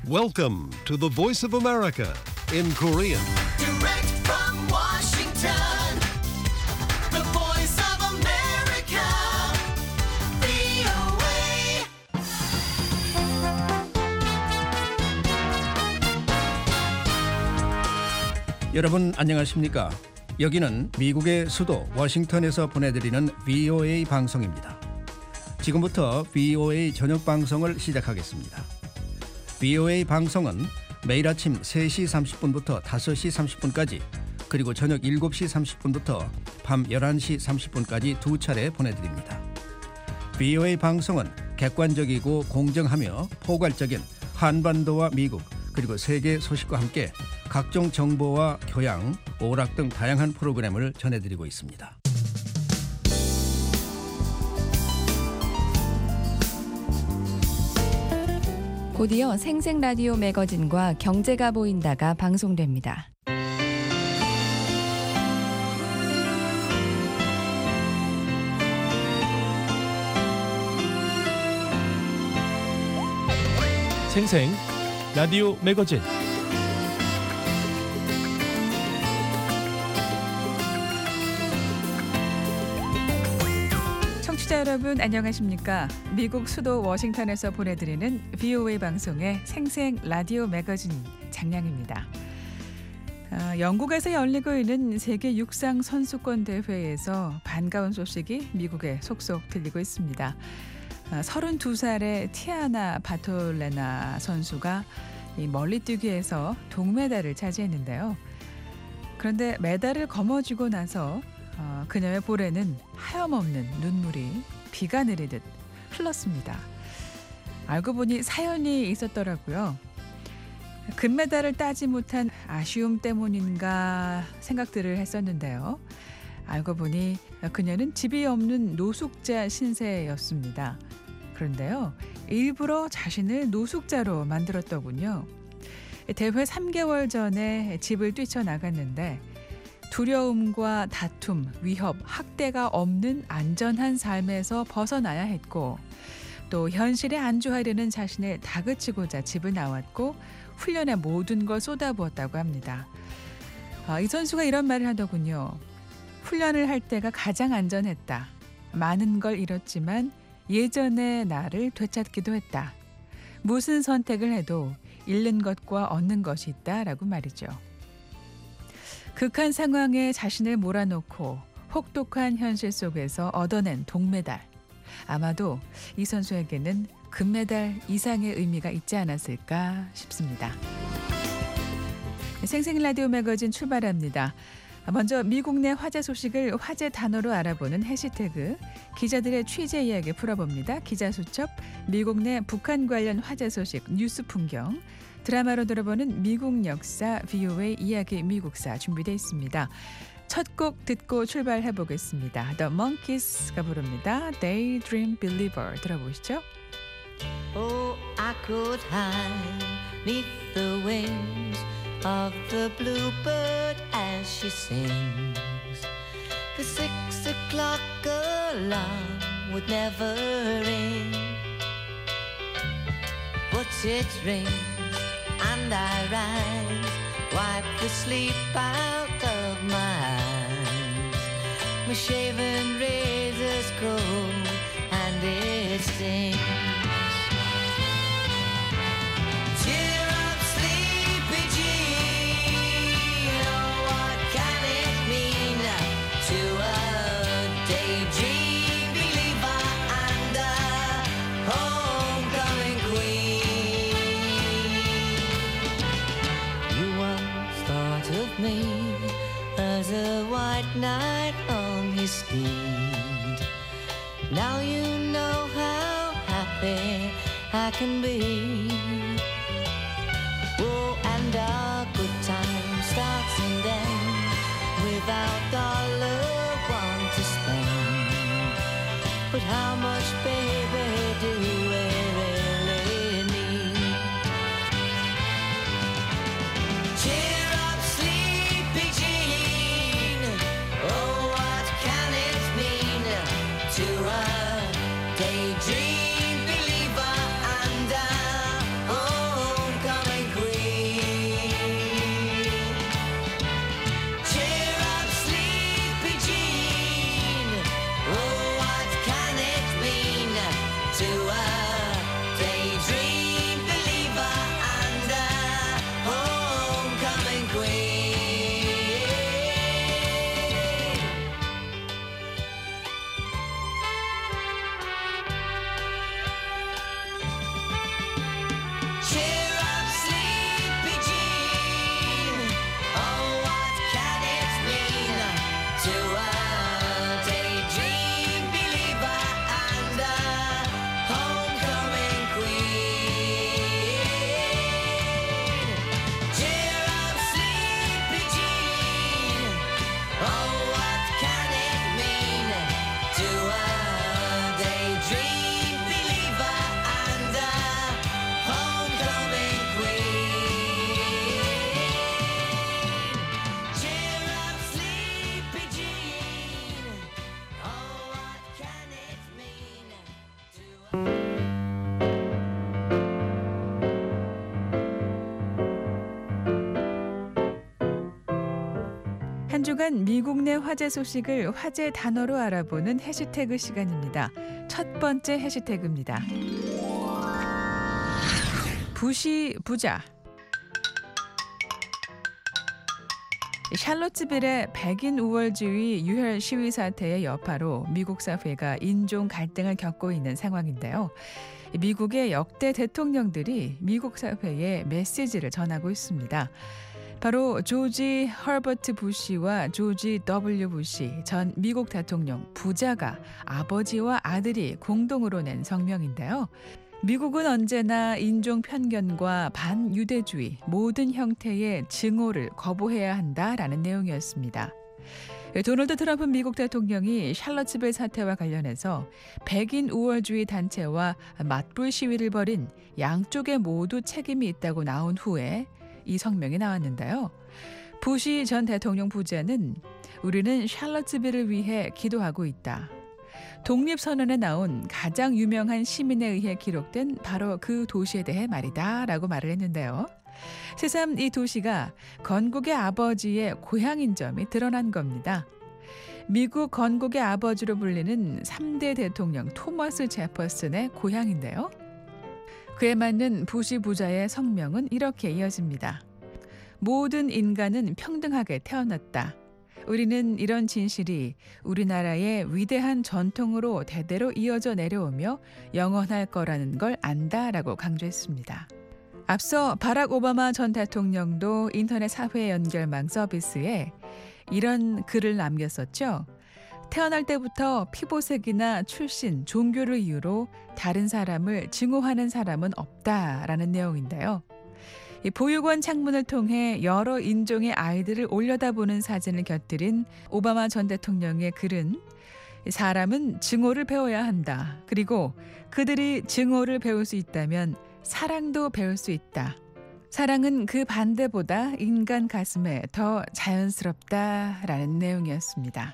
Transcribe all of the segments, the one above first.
Welcome to the Voice of America in Korean. Direct from Washington, the voice of America, VOA. 여러분 안녕하십니까? 여기는 미국의 수도 워싱턴에서 보내드리는 VOA 방송입니다. 지금부터 VOA 저녁 방송을 시작하겠습니다. VOA 방송은 매일 아침 3시 30분부터 5시 30분까지 그리고 저녁 7시 30분부터 밤 11시 30분까지 두 차례 보내드립니다. VOA 방송은 객관적이고 공정하며 포괄적인 한반도와 미국 그리고 세계 소식과 함께 각종 정보와 교양, 오락 등 다양한 프로그램을 전해드리고 있습니다. 곧이어 생생라디오 매거진과 경제가 보인다가 방송됩니다. 생생 라디오 매거진 청취자 여러분 안녕하십니까? 미국 수도 워싱턴에서 보내드리는 VOA 방송의 생생 라디오 매거진 장량입니다. 영국에서 열리고 있는 세계 육상 선수권 대회에서 반가운 소식이 미국에 속속 들리고 있습니다. 32살의 티아나 바톨레나 선수가 이 멀리뛰기에서 동메달을 차지했는데요. 그런데 메달을 거머쥐고 나서 그녀의 볼에는 하염없는 눈물이 비가 내리듯 흘렀습니다. 알고 보니 사연이 있었더라고요. 금메달을 따지 못한 아쉬움 때문인가 생각들을 했었는데요. 알고 보니 그녀는 집이 없는 노숙자 신세였습니다. 그런데요, 일부러 자신을 노숙자로 만들었더군요. 대회 3개월 전에 집을 뛰쳐나갔는데 두려움과 다툼, 위협, 학대가 없는 안전한 삶에서 벗어나야 했고 또 현실에 안주하려는 자신을 다그치고자 집을 나왔고 훈련에 모든 걸 쏟아부었다고 합니다. 이 선수가 이런 말을 하더군요. 훈련을 할 때가 가장 안전했다. 많은 걸 잃었지만 예전의 나를 되찾기도 했다. 무슨 선택을 해도 잃는 것과 얻는 것이 있다라고 말이죠. 극한 상황에 자신을 몰아넣고 혹독한 현실 속에서 얻어낸 동메달. 아마도 이 선수에게는 금메달 이상의 의미가 있지 않았을까 싶습니다. 생생 라디오 매거진 출발합니다. 먼저 미국 내 화제 소식을 화제 단어로 알아보는 해시태그, 기자들의 취재 이야기 풀어봅니다. 기자수첩, 미국 내 북한 관련 화제 소식, 뉴스 풍경, 드라마로 들어보는 미국 역사, VOA 이야기 미국사 준비되어 있습니다. 첫 곡 듣고 출발해보겠습니다. The Monkees가 부릅니다. Daydream Believer 들어보시죠. Oh, I could hide neath the wings of the bluebird as she sings. The 6 o'clock alarm would never ring, but it rings and I rise, wipe the sleep out of my eyes. My shaven razor's cold and it stings. Me as a white knight on his steed. Now you know how happy I can be. Oh, and our good time starts and ends without dollar one to spend. But how much, baby, do we really need? Daydream believer and a 한 주간 미국 내 화제 소식을 화제 단어로 알아보는 해시태그 시간입니다. 첫 번째 해시태그입니다. 부시 부자. 샬롯츠빌의 백인 우월주의 유혈 시위 사태의 여파로 미국 사회가 인종 갈등을 겪고 있는 상황인데요. 미국의 역대 대통령들이 미국 사회에 메시지를 전하고 있습니다. 바로 조지 허버트 부시와 조지 W 부시 전 미국 대통령 부자가 아버지와 아들이 공동으로 낸 성명인데요. 미국은 언제나 인종 편견과 반유대주의 모든 형태의 증오를 거부해야 한다라는 내용이었습니다. 도널드 트럼프 미국 대통령이 샬럿츠빌 사태와 관련해서 백인 우월주의 단체와 맞불 시위를 벌인 양쪽에 모두 책임이 있다고 나온 후에 이 성명이 나왔는데요. 부시 전 대통령 부자는 우리는 샬럿츠빌을 위해 기도하고 있다. 독립선언에 나온 가장 유명한 시민에 의해 기록된 바로 그 도시에 대해 말이다 라고 말을 했는데요. 새삼 이 도시가 건국의 아버지의 고향인 점이 드러난 겁니다. 미국 건국의 아버지로 불리는 3대 대통령 토머스 제퍼슨의 고향인데요. 그에 맞는 부시 부자의 성명은 이렇게 이어집니다. 모든 인간은 평등하게 태어났다. 우리는 이런 진실이 우리나라의 위대한 전통으로 대대로 이어져 내려오며 영원할 거라는 걸 안다라고 강조했습니다. 앞서 바락 오바마 전 대통령도 인터넷 사회 연결망 서비스에 이런 글을 남겼었죠. 태어날 때부터 피보색이나 출신, 종교를 이유로 다른 사람을 증오하는 사람은 없다라는 내용인데요. 이 보육원 창문을 통해 여러 인종의 아이들을 올려다보는 사진을 곁들인 오바마 전 대통령의 글은 사람은 증오를 배워야 한다. 그리고 그들이 증오를 배울 수 있다면 사랑도 배울 수 있다. 사랑은 그 반대보다 인간 가슴에 더 자연스럽다라는 내용이었습니다.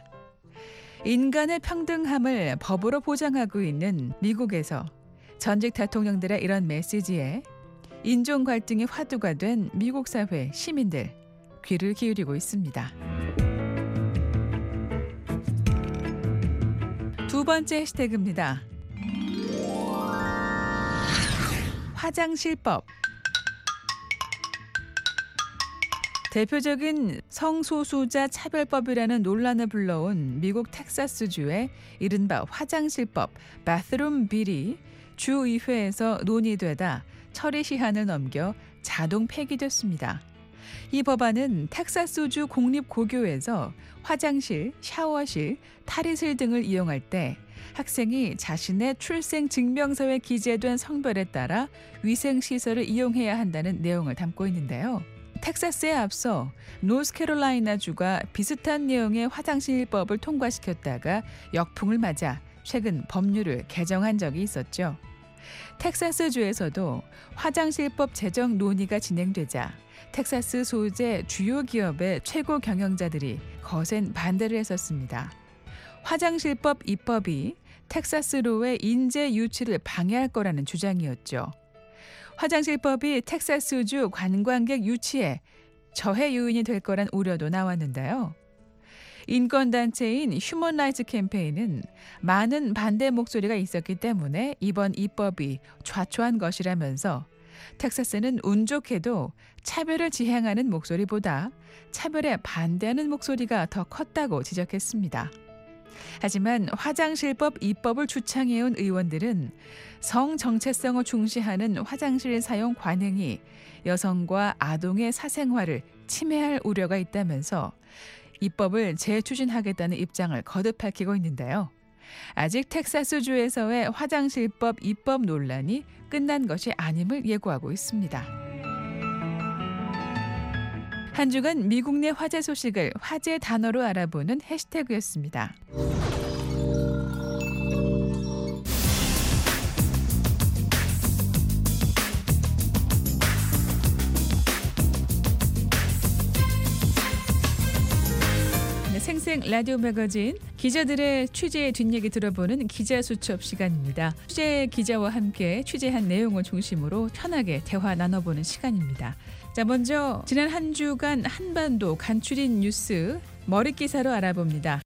인간의 평등함을 법으로 보장하고 있는 미국에서 전직 대통령들의 이런 메시지에 인종 갈등이 화두가 된 미국 사회 시민들 귀를 기울이고 있습니다. 두 번째 해시태그입니다. 화장실법. 대표적인 성소수자 차별법이라는 논란을 불러온 미국 텍사스주의 이른바 화장실법 바스룸 빌이 주의회에서 논의되다 처리 시한을 넘겨 자동 폐기됐습니다. 이 법안은 텍사스주 공립고교에서 화장실, 샤워실, 탈의실 등을 이용할 때 학생이 자신의 출생 증명서에 기재된 성별에 따라 위생시설을 이용해야 한다는 내용을 담고 있는데요. 텍사스에 앞서 노스캐롤라이나주가 비슷한 내용의 화장실법을 통과시켰다가 역풍을 맞아 최근 법률을 개정한 적이 있었죠. 텍사스주에서도 화장실법 제정 논의가 진행되자 텍사스 소재 주요 기업의 최고 경영자들이 거센 반대를 했었습니다. 화장실법 입법이 텍사스로의 인재 유치를 방해할 거라는 주장이었죠. 화장실법이 텍사스주 관광객 유치에 저해 요인이 될 거란 우려도 나왔는데요. 인권단체인 휴먼 라이츠 캠페인은 많은 반대 목소리가 있었기 때문에 이번 입법이 좌초한 것이라면서 텍사스는 운 좋게도 차별을 지향하는 목소리보다 차별에 반대하는 목소리가 더 컸다고 지적했습니다. 하지만 화장실법 입법을 주창해온 의원들은 성 정체성을 중시하는 화장실 사용 관행이 여성과 아동의 사생활을 침해할 우려가 있다면서 입법을 재추진하겠다는 입장을 거듭 밝히고 있는데요. 아직 텍사스주에서의 화장실법 입법 논란이 끝난 것이 아님을 예고하고 있습니다. 한 주간 미국 내 화제 소식을 화제 단어로 알아보는 해시태그였습니다. 생생 라디오 매거진 기자들의 취재 뒷얘기 들어보는 기자 수첩 시간입니다. 취재 기자와 함께 취재한 내용을 중심으로 편하게 대화 나눠보는 시간입니다. 자, 먼저 지난 한 주간 한반도 간추린 뉴스 머릿 기사로 알아봅니다.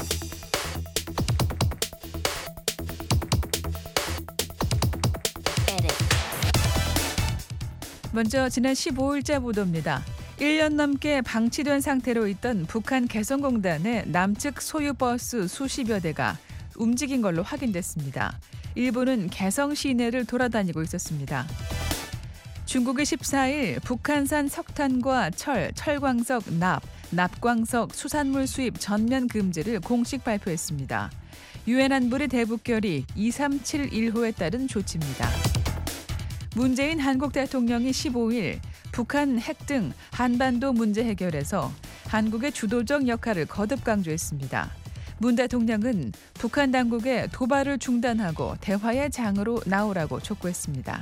먼저 지난 15일자 보도입니다. 1년 넘게 방치된 상태로 있던 북한 개성공단의 남측 소유 버스 수십여 대가 움직인 걸로 확인됐습니다. 일부는 개성 시내를 돌아다니고 있었습니다. 중국이 14일 북한산 석탄과 철광석, 납광석 수산물 수입 전면 금지를 공식 발표했습니다. 유엔 안보리 대북결의 2371호에 따른 조치입니다. 문재인 한국 대통령이 15일 북한 핵 등 한반도 문제 해결에서 한국의 주도적 역할을 거듭 강조했습니다. 문 대통령은 북한 당국의 도발을 중단하고 대화의 장으로 나오라고 촉구했습니다.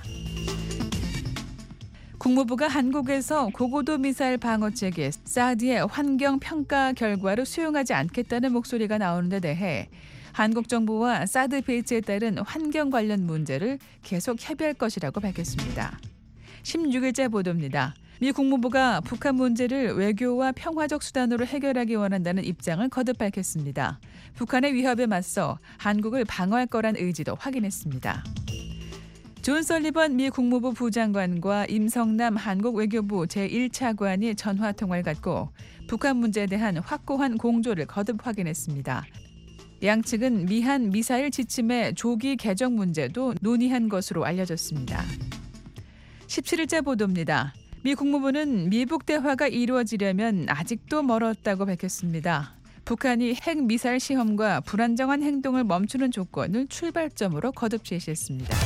국무부가 한국에서 고고도 미사일 방어체계 사드의 환경 평가 결과를 수용하지 않겠다는 목소리가 나오는 데 대해 한국 정부와 사드 배치에 따른 환경 관련 문제를 계속 협의할 것이라고 밝혔습니다. 16일자 보도입니다. 미 국무부가 북한 문제를 외교와 평화적 수단으로 해결하기 원한다는 입장을 거듭 밝혔습니다. 북한의 위협에 맞서 한국을 방어할 거란 의지도 확인했습니다. 존 설리번 미 국무부 부장관과 임성남 한국 외교부 제1차관이 전화 통화를 갖고 북한 문제에 대한 확고한 공조를 거듭 확인했습니다. 양측은 미한 미사일 지침의 조기 개정 문제도 논의한 것으로 알려졌습니다. 17일자 보도입니다. 미 국무부는 미북 대화가 이루어지려면 아직도 멀었다고 밝혔습니다. 북한이 핵 미사일 시험과 불안정한 행동을 멈추는 조건을 출발점으로 거듭 제시했습니다.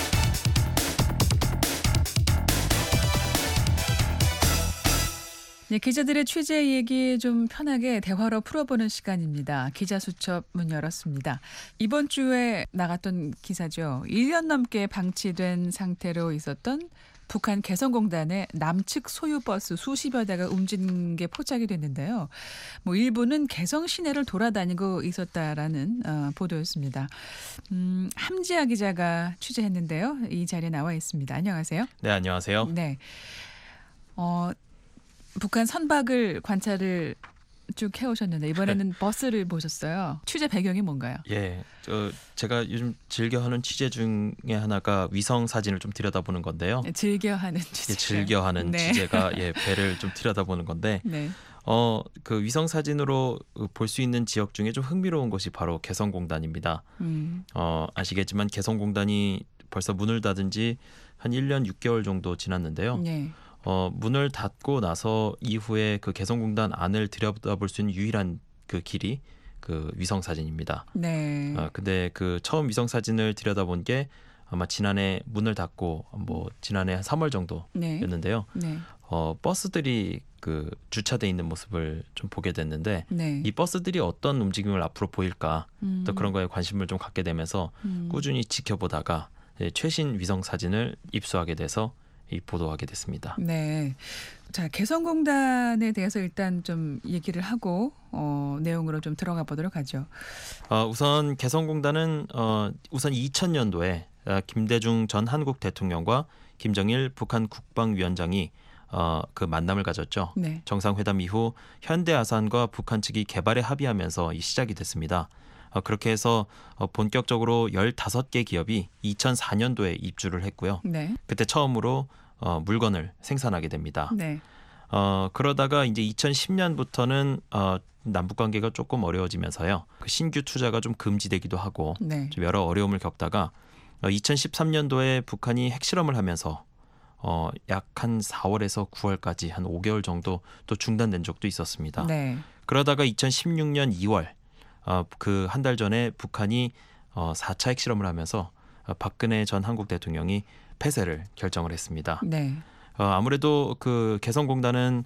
네, 기자들의 취재 얘기 좀 편하게 대화로 풀어보는 시간입니다. 기자수첩 문 열었습니다. 이번 주에 나갔던 기사죠. 1년 넘게 방치된 상태로 있었던 북한 개성공단의 남측 소유 버스 수십여 대가 움직인 게 포착이 됐는데요. 일부는 개성 시내를 돌아다니고 있었다라는 보도였습니다. 함지아 기자가 취재했는데요. 이 자리에 나와 있습니다. 안녕하세요. 네, 안녕하세요. 네. 북한 선박을 관찰을 쭉 해오셨는데 이번에는 버스를 보셨어요. 취재 배경이 뭔가요? 예, 제가 요즘 즐겨하는 취재 중에 하나가 위성 사진을 좀 들여다보는 건데요. 네, 즐겨하는 취재. 즐겨하는 네. 취재가 배를 좀 들여다보는 건데, 네. 그 위성 사진으로 볼 수 있는 지역 중에 좀 흥미로운 곳이 바로 개성공단입니다. 아시겠지만 개성공단이 벌써 문을 닫은 지 한 1년 6개월 정도 지났는데요. 네. 문을 닫고 나서 이후에 그 개성공단 안을 들여다볼 수 있는 유일한 그 길이 그 위성 사진입니다. 네. 근데 그 처음 위성 사진을 들여다본 게 아마 지난해 문을 닫고 지난해 한 3월 정도였는데요. 네. 버스들이 그 주차돼 있는 모습을 좀 보게 됐는데 네. 이 버스들이 어떤 움직임을 앞으로 보일까 또 그런 거에 관심을 좀 갖게 되면서 꾸준히 지켜보다가 최신 위성 사진을 입수하게 돼서 보도하게 됐습니다. 네. 자, 개성공단에 대해서 일단 좀 얘기를 하고 내용으로 좀 들어가 보도록 하죠. 우선 개성공단은 우선 2000년도에 김대중 전 한국 대통령과 김정일 북한 국방위원장이 그 만남을 가졌죠. 네. 정상회담 이후 현대아산과 북한 측이 개발에 합의하면서 시작이 됐습니다. 그렇게 해서 본격적으로 15개 기업이 2004년도에 입주를 했고요. 네. 그때 처음으로 물건을 생산하게 됩니다. 네. 그러다가 이제 2010년부터는 남북 관계가 조금 어려워지면서요. 그 신규 투자가 좀 금지되기도 하고 네. 좀 여러 어려움을 겪다가 2013년도에 북한이 핵실험을 하면서 약 한 4월에서 9월까지 한 5개월 정도 또 중단된 적도 있었습니다. 네. 그러다가 2016년 2월 그 한 달 전에 북한이 4차 핵실험을 하면서 박근혜 전 한국 대통령이 폐쇄를 결정을 했습니다. 네. 아무래도 그 개성공단은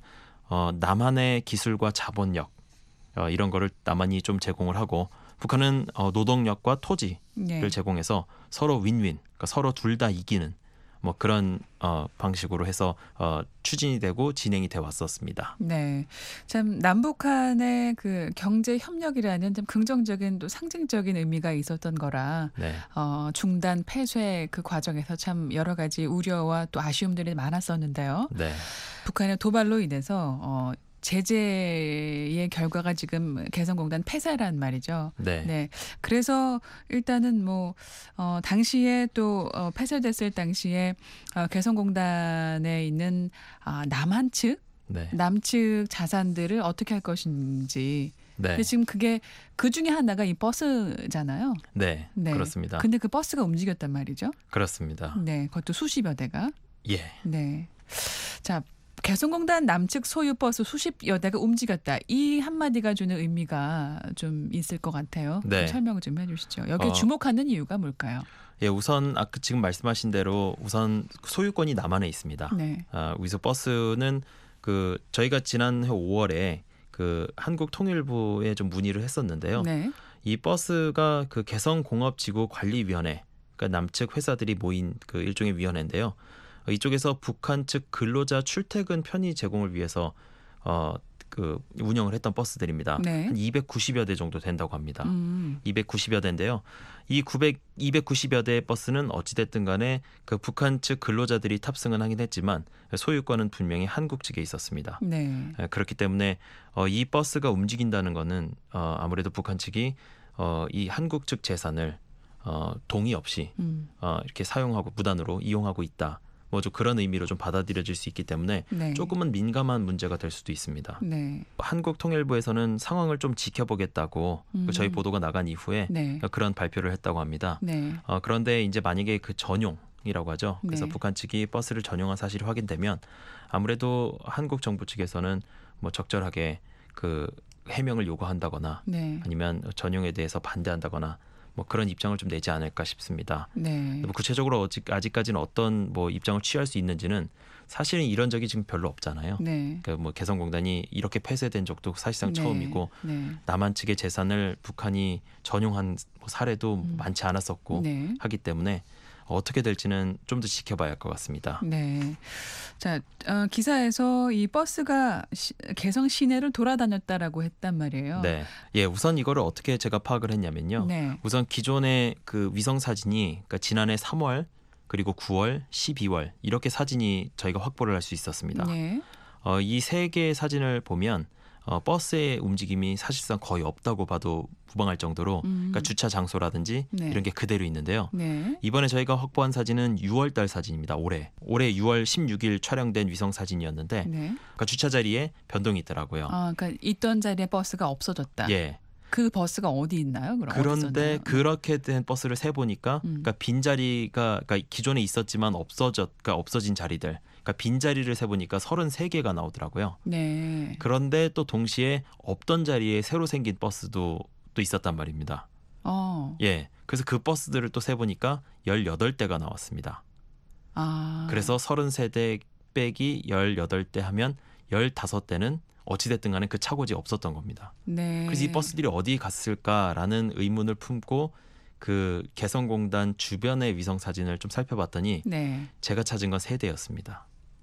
남한의 기술과 자본력 이런 거를 남한이 좀 제공을 하고 북한은 노동력과 토지를 네. 제공해서 서로 윈윈, 그러니까 서로 둘 다 이기는 그런 방식으로 해서 추진이 되고 진행이 돼 왔었습니다. 네, 참 남북한의 그 경제 협력이라는 좀 긍정적인 또 상징적인 의미가 있었던 거라 네. 중단 폐쇄 그 과정에서 참 여러 가지 우려와 또 아쉬움들이 많았었는데요. 네. 북한의 도발로 인해서 제재의 결과가 지금 개성공단 폐쇄란 말이죠. 네. 네. 그래서 일단은 뭐 당시에 또 폐쇄됐을 당시에 개성공단에 있는 남한 측, 네. 남측 자산들을 어떻게 할 것인지. 네. 근데 지금 그게 그 중에 하나가 이 버스잖아요. 네. 네. 그렇습니다. 근데 그 버스가 움직였단 말이죠. 그렇습니다. 네. 그것도 수십여 대가. 예. 네. 자, 개성공단 남측 소유 버스 수십여 대가 움직였다. 이 한마디가 주는 의미가 좀 있을 것 같아요. 네. 좀 설명을 좀 해주시죠. 여기에 주목하는 이유가 뭘까요? 예, 우선 아까 지금 말씀하신 대로 우선 소유권이 남한에 있습니다. 네. 위서 버스는 그 저희가 지난해 5월에 그 한국통일부에 좀 문의를 했었는데요. 네. 이 버스가 그 개성공업지구관리위원회, 그러니까 남측 회사들이 모인 그 일종의 위원회인데요. 이쪽에서 북한 측 근로자 출퇴근 편의 제공을 위해서 그 운영을 했던 버스들입니다. 네. 한 290여 대 정도 된다고 합니다. 290여 대인데요. 이 290여 대의 버스는 어찌됐든 간에 그 북한 측 근로자들이 탑승은 하긴 했지만 소유권은 분명히 한국 측에 있었습니다. 네. 그렇기 때문에 이 버스가 움직인다는 거는 아무래도 북한 측이 이 한국 측 재산을 동의 없이 이렇게 사용하고 무단으로 이용하고 있다. 뭐 좀 그런 의미로 좀 받아들여질 수 있기 때문에 네. 조금은 민감한 문제가 될 수도 있습니다. 네. 한국통일부에서는 상황을 좀 지켜보겠다고 저희 보도가 나간 이후에 네. 그런 발표를 했다고 합니다. 네. 그런데 이제 만약에 그 전용이라고 하죠. 그래서 네. 북한 측이 버스를 전용한 사실이 확인되면 아무래도 한국 정부 측에서는 뭐 적절하게 그 해명을 요구한다거나 네. 아니면 전용에 대해서 반대한다거나 뭐 그런 입장을 좀 내지 않을까 싶습니다. 네. 뭐 구체적으로 아직까지는 어떤 뭐 입장을 취할 수 있는지는 사실은 이런 적이 지금 별로 없잖아요. 네. 그러니까 뭐 개성공단이 이렇게 폐쇄된 적도 사실상 네. 처음이고 네. 남한 측의 재산을 북한이 전용한 사례도 많지 않았었고 네. 하기 때문에 어떻게 될지는 좀 더 지켜봐야 할 것 같습니다. 네. 자, 기사에서 이 버스가 개성 시내를 돌아다녔다라고 했단 말이에요. 네, 예, 우선 이거를 어떻게 제가 파악을 했냐면요. 네. 우선 기존의 그 위성 사진이 그러니까 지난해 3월 그리고 9월, 12월 이렇게 사진이 저희가 확보를 할 수 있었습니다. 네. 이 세 개의 사진을 보면 버스의 움직임이 사실상 거의 없다고 봐도 무방할 정도로 그러니까 주차 장소라든지 네. 이런 게 그대로 있는데요. 네. 이번에 저희가 확보한 사진은 6월 달 사진입니다. 올해 6월 16일 촬영된 위성 사진이었는데 네. 그러니까 주차 자리에 변동이 있더라고요. 그러니까 있던 자리에 버스가 없어졌다. 예. 그 버스가 어디 있나요? 그럼 그런데 어디 있었나요? 그렇게 된 버스를 세 보니까 그러니까 빈 자리가 그러니까 기존에 있었지만 없어진 자리들, 그러니까 빈 자리를 세 보니까 33개가 나오더라고요. 네. 그런데 또 동시에 없던 자리에 새로 생긴 버스도 또 있었단 말입니다. 예. 그래서 그 버스들을 또 세 보니까 18대가 나왔습니다. 그래서 33대 빼기 18대 하면 15대는 어찌됐든 간에 그 차고지 없었던 겁니다. 네. 그래서 이 버스들이 어디 갔을까라는 의문을 품고 그 개성공단 주변의 위성 사진을 좀 살펴봤더니 네. 제가 찾은 건 3대였습니다.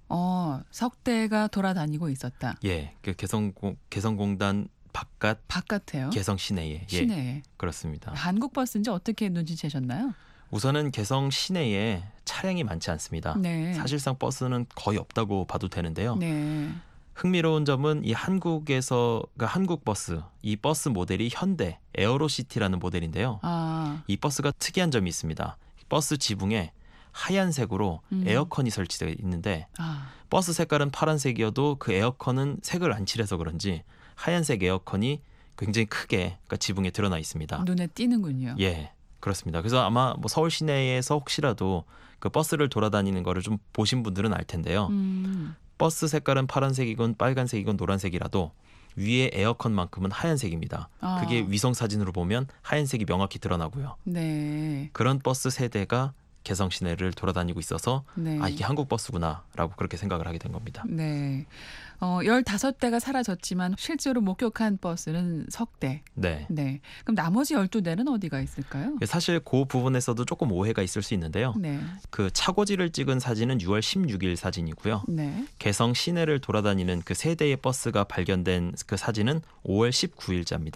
석대가 돌아다니고 있었다. 예, 그 개성공단 바깥에요? 개성 시내에. 예, 시내에. 그렇습니다. 한국 버스인지 어떻게 눈치채셨나요? 우선은 개성 시내에 차량이 많지 않습니다. 네. 사실상 버스는 거의 없다고 봐도 되는데요. 네. 흥미로운 점은 이 그러니까 한국 버스, 이 버스 모델이 현대 에어로시티라는 모델인데요. 이 버스가 특이한 점이 있습니다. 버스 지붕에 하얀색으로 에어컨이 설치되어 있는데 버스 색깔은 파란색이어도 그 에어컨은 색을 안 칠해서 그런지 하얀색 에어컨이 굉장히 크게 그러니까 지붕에 드러나 있습니다. 눈에 띄는군요. 예, 그렇습니다. 그래서 아마 뭐 서울 시내에서 혹시라도 그 버스를 돌아다니는 거를 좀 보신 분들은 알 텐데요. 버스 색깔은 파란색이건 빨간색이건 노란색이라도 위에 에어컨만큼은 하얀색입니다. 그게 위성 사진으로 보면 하얀색이 명확히 드러나고요. 네. 그런 버스 세대가 개성 시내를 돌아다니고 있어서 네. 이게 한국 버스구나라고 그렇게 생각을 하게 된 겁니다. 네. 15대가 사라졌지만 실제로 목격한 버스는 석대. 네. 네. 그럼 나머지 12대는 어디가 있을까요? 사실 그 부분에서도 조금 오해가 있을 수 있는데요. 네. 그 차고지를 찍은 사진은 6월 16일 사진이고요. 네. 개성 시내를 돌아다니는 그 세 대의 버스가 발견된 그 사진은 5월 19일자입니다.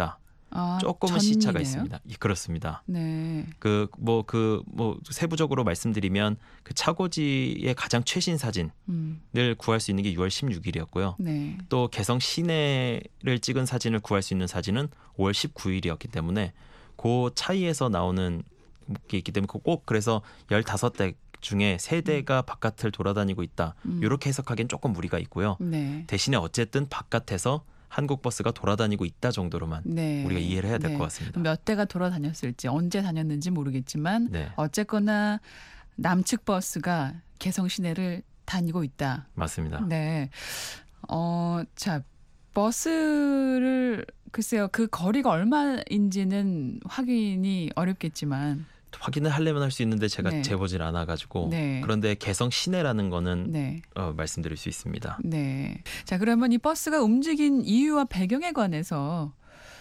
조금은 전이네요? 시차가 있습니다. 그렇습니다. 네. 세부적으로 말씀드리면 그 차고지의 가장 최신 사진을 구할 수 있는 게 6월 16일이었고요. 네. 또 개성 시내를 찍은 사진을 구할 수 있는 사진은 5월 19일이었기 때문에 그 차이에서 나오는 게 있기 때문에 꼭 그래서 15대 중에 3대가 바깥을 돌아다니고 있다. 이렇게 해석하기엔 조금 무리가 있고요. 네. 대신에 어쨌든 바깥에서 한국 버스가 돌아다니고 있다 정도로만 네. 우리가 이해를 해야 될 것 네. 같습니다. 몇 대가 돌아다녔을지 언제 다녔는지 모르겠지만 네, 어쨌거나 남측 버스가 개성 시내를 다니고 있다. 맞습니다. 네. 자, 버스를 글쎄요. 그 거리가 얼마인지는 확인이 어렵겠지만 확인을 하려면 할 수 있는데 제가 네. 재보질 않아가지고 네. 그런데 개성 시내라는 거는 네. 말씀드릴 수 있습니다. 네. 자, 그러면 이 버스가 움직인 이유와 배경에 관해서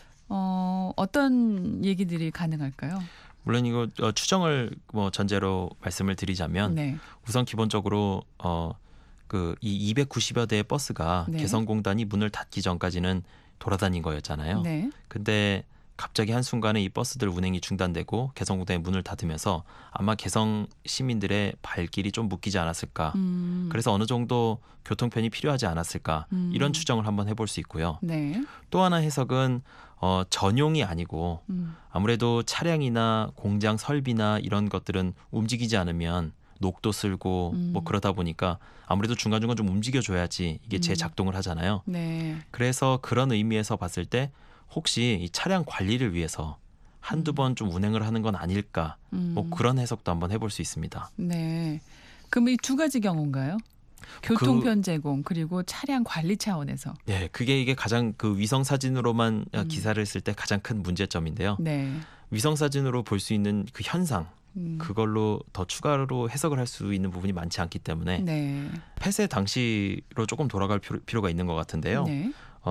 어떤 얘기들이 가능할까요? 물론 이거 추정을 전제로 말씀을 드리자면 네. 우선 기본적으로 이 290여 대의 버스가 네. 개성공단이 문을 닫기 전까지는 돌아다닌 거였잖아요. 네. 근데 갑자기 한순간에 이 버스들 운행이 중단되고 개성공단이 문을 닫으면서 아마 개성 시민들의 발길이 좀 묶이지 않았을까. 그래서 어느 정도 교통편이 필요하지 않았을까. 이런 추정을 한번 해볼 수 있고요. 네. 또 하나 해석은 전용이 아니고 아무래도 차량이나 공장 설비나 이런 것들은 움직이지 않으면 녹도 쓸고 그러다 보니까 아무래도 중간중간 좀 움직여줘야지 이게 재작동을 하잖아요. 네. 그래서 그런 의미에서 봤을 때 혹시 이 차량 관리를 위해서 한두 번 좀 운행을 하는 건 아닐까 그런 해석도 한번 해볼 수 있습니다. 네. 그럼 이 두 가지 경우인가요? 교통편 제공 그리고 차량 관리 차원에서. 네, 이게 가장 그 위성 사진으로만 기사를 쓸 때 가장 큰 문제점인데요. 네. 위성 사진으로 볼 수 있는 그 현상 그걸로 더 추가로 해석을 할 수 있는 부분이 많지 않기 때문에 네. 폐쇄 당시로 조금 돌아갈 필요가 있는 것 같은데요. 네.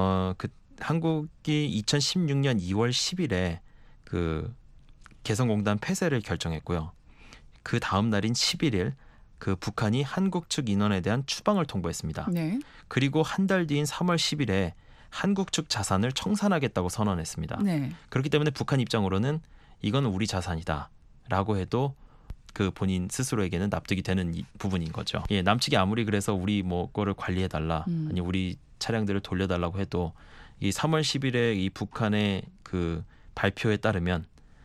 한국이 2016년 2월 10일에 그 개성공단 폐쇄를 결정했고요. 그 다음 날인 11일 그 북한이 한국 측 인원에 대한 추방을 통보했습니다. 네. 그리고 한 달 뒤인 3월 10일에 한국 측 자산을 청산하겠다고 선언했습니다. 네. 그렇기 때문에 북한 입장으로는 이건 우리 자산이다라고 해도 그 본인 스스로에게는 납득이 되는 부분인 거죠. 예, 남측이 아무리 그래서 우리 거를 관리해달라 아니 우리 차량들을 돌려달라고 해도 이 3월 10일에 이 북한의 그 발표에 따르면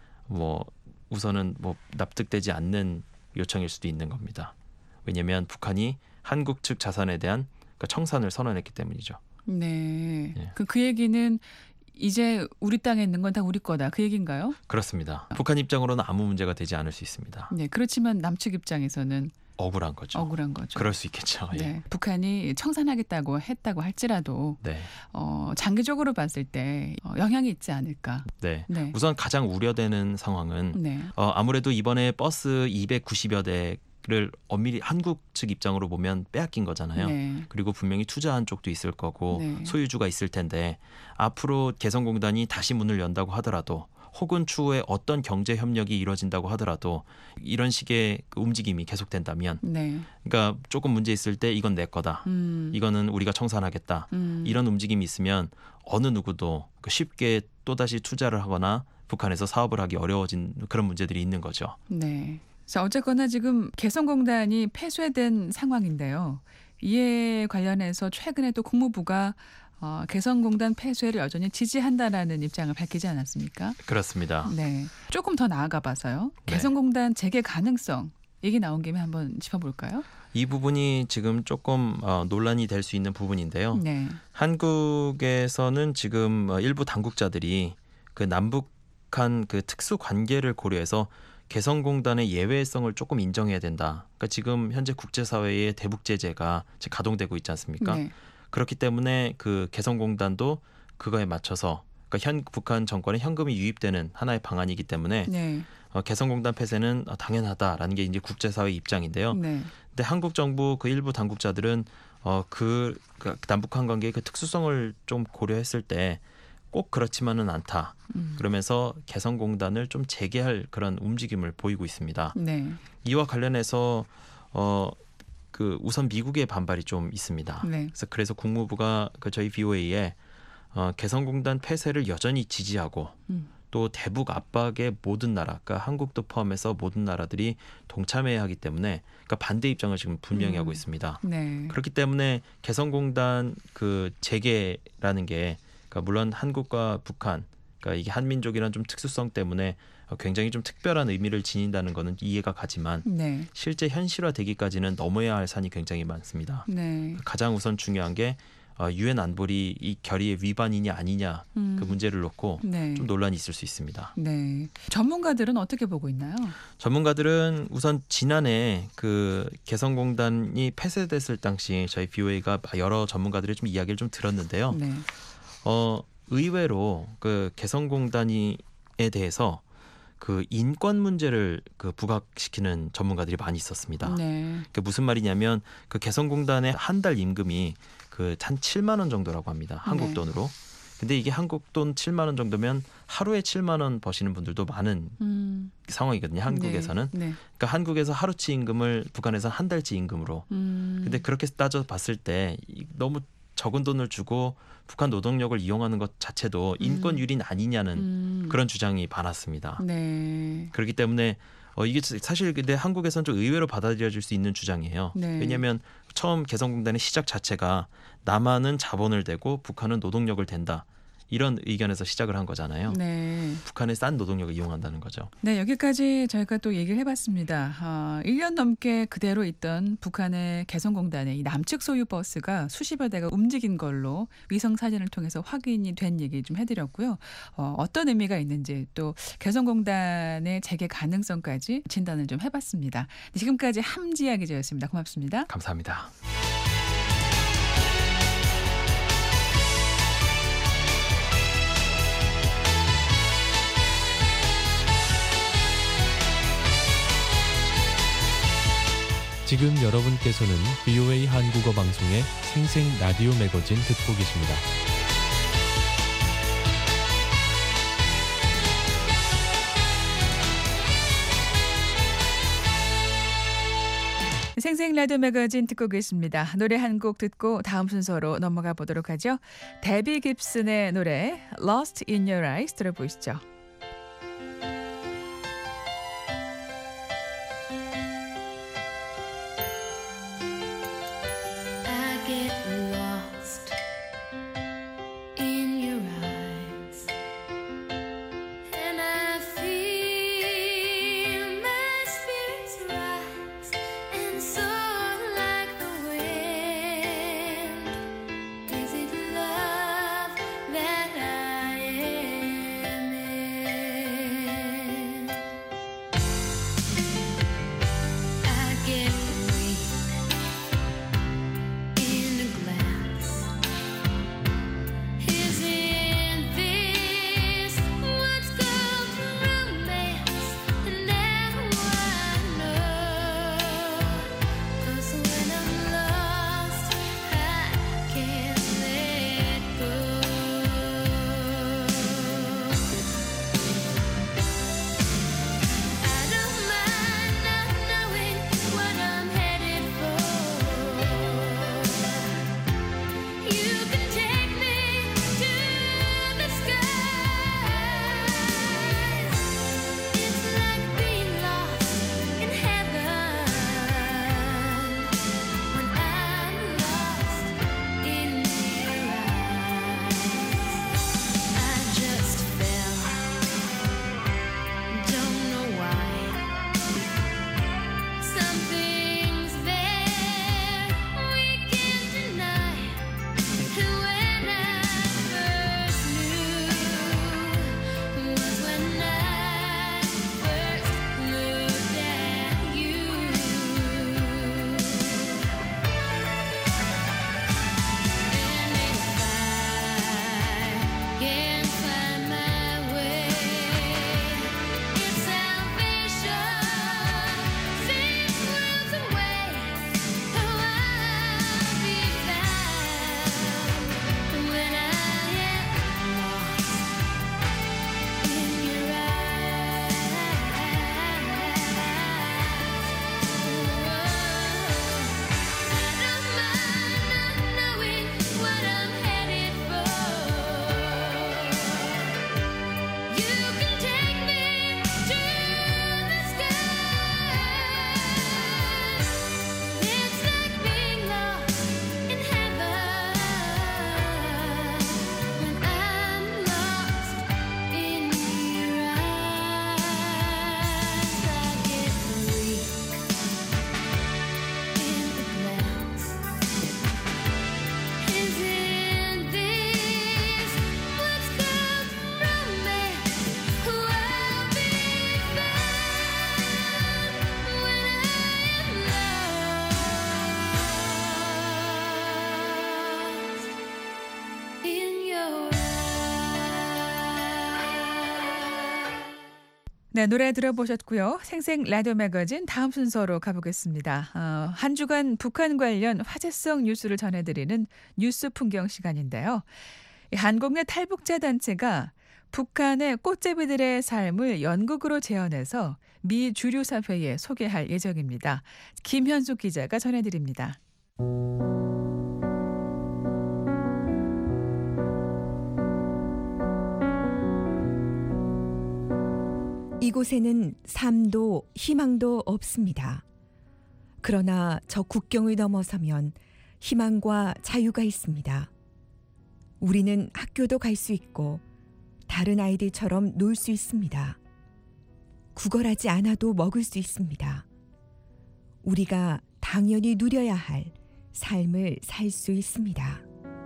우선은 납득되지 않는 요청일 수도 있는 겁니다. 왜냐하면 북한이 한국 측 자산에 대한 청산을 선언했기 때문이죠. 네. 예. 그 얘기는 이제 우리 땅에 있는 건 다 우리 거다. 그 얘기인가요? 그렇습니다. 북한 입장으로는 아무 문제가 되지 않을 수 있습니다. 네. 그렇지만 남측 입장에서는 억울한 거죠. 억울한 거죠. 그럴 수 있겠죠. 예. 네. 북한이 청산하겠다고 했다고 할지라도 네. 장기적으로 봤을 때 영향이 있지 않을까. 네. 네. 우선 가장 우려되는 상황은 네. 아무래도 이번에 버스 290여 대를 엄밀히 한국 측 입장으로 보면 빼앗긴 거잖아요. 네. 그리고 분명히 투자한 쪽도 있을 거고 네. 소유주가 있을 텐데 앞으로 개성공단이 다시 문을 연다고 하더라도 혹은 추후에 어떤 경제 협력이 이루어진다고 하더라도 이런 식의 그 움직임이 계속된다면 네. 그러니까 조금 문제 있을 때 이건 내 거다. 이거는 우리가 청산하겠다. 이런 움직임이 있으면 어느 누구도 쉽게 또다시 투자를 하거나 북한에서 사업을 하기 어려워진 그런 문제들이 있는 거죠. 네. 자, 어쨌거나 지금 개성공단이 폐쇄된 상황인데요. 이에 관련해서 최근에 또 국무부가 개성공단 폐쇄를 여전히 지지한다라는 입장을 밝히지 않았습니까? 그렇습니다. 네. 조금 더 나아가 봐서요. 네. 개성공단 재개 가능성 얘기 나온 김에 한번 짚어볼까요? 이 부분이 지금 조금 논란이 될 수 있는 부분인데요. 네. 한국에서는 지금 일부 당국자들이 그 남북한 그 특수 관계를 고려해서 개성공단의 예외성을 조금 인정해야 된다. 그러니까 지금 현재 국제사회의 대북 제재가 지금 가동되고 있지 않습니까? 네. 그렇기 때문에 그 개성공단도 그거에 맞춰서 그러니까 북한 정권의 현금이 유입되는 하나의 방안이기 때문에 네. 개성공단 폐쇄는 당연하다라는 게 이제 국제사회 입장인데요. 네. 근데 한국 정부 그 일부 당국자들은 그 남북한 관계의 그 특수성을 좀 고려했을 때 꼭 그렇지만은 않다. 그러면서 개성공단을 좀 재개할 그런 움직임을 보이고 있습니다. 네. 이와 관련해서 그 우선 미국의 반발이 좀 있습니다. 네. 그래서 국무부가 저희 VOA에 개성공단 폐쇄를 여전히 지지하고 또 대북 압박의 모든 나라, 그러니까 한국도 포함해서 모든 나라들이 동참해야 하기 때문에 그러니까 반대 입장을 지금 분명히 하고 있습니다. 네. 그렇기 때문에 개성공단 그 재개라는 게 그러니까 물론 한국과 북한, 그러니까 이게 한민족이라는 좀 특수성 때문에 굉장히 좀 특별한 의미를 지닌다는 거는 이해가 가지만 네. 실제 현실화되기까지는 넘어야 할 산이 굉장히 많습니다. 네. 가장 우선 중요한 게 유엔 안보리 이 결의의 위반이냐 아니냐 그 문제를 놓고 네. 좀 논란이 있을 수 있습니다. 네. 전문가들은 어떻게 보고 있나요? 전문가들은 우선 지난해 그 개성공단이 폐쇄됐을 당시 저희 BOA가 여러 전문가들의 좀 이야기를 좀 들었는데요. 네. 의외로 그 개성공단에 대해서 그 인권 문제를 그 부각시키는 전문가들이 많이 있었습니다. 네. 그 무슨 말이냐면 그 개성공단의 한 달 임금이 그 한 7만 원 정도라고 합니다. 한국 네. 돈으로. 근데 이게 한국 돈 7만 원 정도면 하루에 7만 원 버시는 분들도 많은 상황이거든요. 한국에서는. 네. 네. 그러니까 한국에서 하루치 임금을 북한에서 한 달치 임금으로. 근데 그렇게 따져 봤을 때 너무 적은 돈을 주고 북한 노동력을 이용하는 것 자체도 인권 유린 아니냐는 그런 주장이 많았습니다. 네. 그렇기 때문에 이게 사실 근데 한국에서는 좀 의외로 받아들여질 수 있는 주장이에요. 네. 왜냐하면 처음 개성공단의 시작 자체가 남한은 자본을 대고 북한은 노동력을 댄다. 이런 의견에서 시작을 한 거잖아요. 네. 북한의 싼 노동력을 이용한다는 거죠. 네, 여기까지 저희가 또 얘기를 해봤습니다. 1년 넘게 그대로 있던 북한의 개성공단의 이 남측 소유 버스가 수십여 대가 움직인 걸로 위성 사진을 통해서 확인이 된 얘기 좀 해드렸고요. 어떤 의미가 있는지 또 개성공단의 재개 가능성까지 진단을 좀 해봤습니다. 지금까지 함지아 기자였습니다. 고맙습니다. 감사합니다. 지금 여러분께서는 VOA 한국어 방송의 생생 라디오 매거진 듣고 계십니다. 생생 라디오 매거진 듣고 계십니다. 노래 한 곡 듣고 다음 순서로 넘어가 보도록 하죠. 데비 깁슨의 노래 Lost in Your Eyes 들어보시죠. I get lost in your eyes, and I feel my spirits rise and soar like the wind. Is it love that I am in? I get weak in a glass. 네, 노래 들어보셨고요. 생생 라디오 매거진 다음 순서로 가보겠습니다. 한 주간 북한 관련 화제성 뉴스를 전해드리는 뉴스 풍경 시간인데요. 한국 내 탈북자 단체가 북한의 꽃제비들의 삶을 연극으로 재현해서 미 주류사회에 소개할 예정입니다. 김현숙 기자가 전해드립니다. 이곳에는 삶도 희망도 없습니다. 그러나 저 국경을 넘어서면 희망과 자유가 있습니다. 우리는 학교도 갈 수 있고 다른 아이들처럼 놀 수 있습니다. 구걸하지 않아도 먹을 수 있습니다. 우리가 당연히 누려야 할 삶을 살 수 있습니다.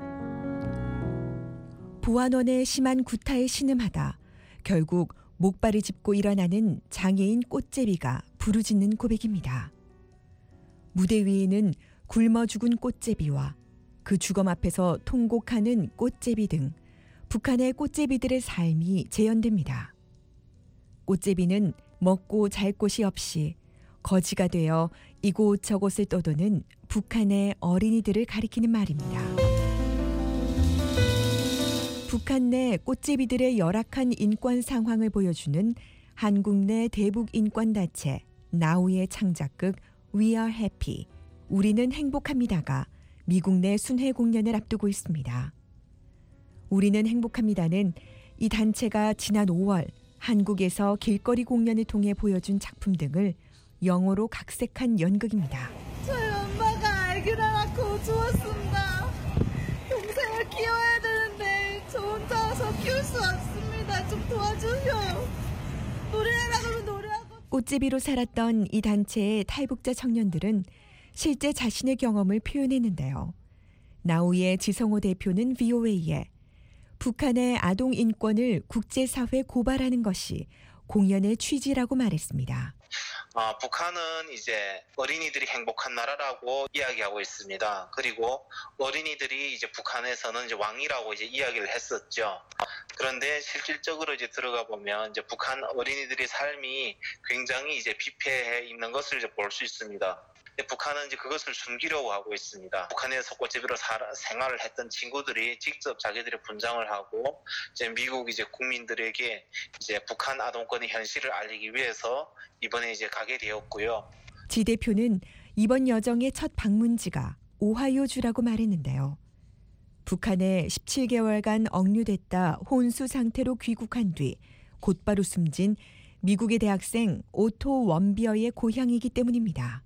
보안원의 심한 구타에 신음하다 결국 목발을 짚고 일어나는 장애인 꽃제비가 부르짖는 고백입니다. 무대 위에는 굶어 죽은 꽃제비와 그 주검 앞에서 통곡하는 꽃제비 등 북한의 꽃제비들의 삶이 재현됩니다. 꽃제비는 먹고 잘 곳이 없이 거지가 되어 이곳저곳을 떠도는 북한의 어린이들을 가리키는 말입니다. 북한 내 꽃제비들의 열악한 인권 상황을 보여주는 한국 내 대북 인권단체 나우의 창작극 We Are Happy, 우리는 행복합니다가 미국 내 순회 공연을 앞두고 있습니다. 우리는 행복합니다는 이 단체가 지난 5월 한국에서 길거리 공연을 통해 보여준 작품 등을 영어로 각색한 연극입니다. 저희 엄마가 아기를 낳고 죽었습니다. 동생을 키워야 되는데 저 혼자서 키울 수 없습니다. 좀 도와주세요. 노래하라 그러면 노래하고. 꽃제비로 살았던 이 단체의 탈북자 청년들은 실제 자신의 경험을 표현했는데요. 나우의 지성호 대표는 VOA에 북한의 아동 인권을 국제사회에 고발하는 것이 공연의 취지라고 말했습니다. 북한은 이제 어린이들이 행복한 나라라고 이야기하고 있습니다. 그리고 어린이들이 이제 북한에서는 이제 왕이라고 이제 이야기를 했었죠. 그런데 실질적으로 이제 들어가 보면 이제 북한 어린이들의 삶이 굉장히 이제 비폐해 있는 것을 이제 볼 수 있습니다. 북한은 이제 그것을 숨기려고 하고 있습니다. 북한에서 꽃제비로 생활을 했던 친구들이 직접 자기들의 분장을 하고 이제 미국 이제 국민들에게 이제 북한 아동권의 현실을 알리기 위해서 이번에 이제 가게 되었고요. 지 대표는 이번 여정의 첫 방문지가 오하이오주라고 말했는데요. 북한에 17개월간 억류됐다 혼수 상태로 귀국한 뒤 곧바로 숨진 미국의 대학생 오토 원비어의 고향이기 때문입니다.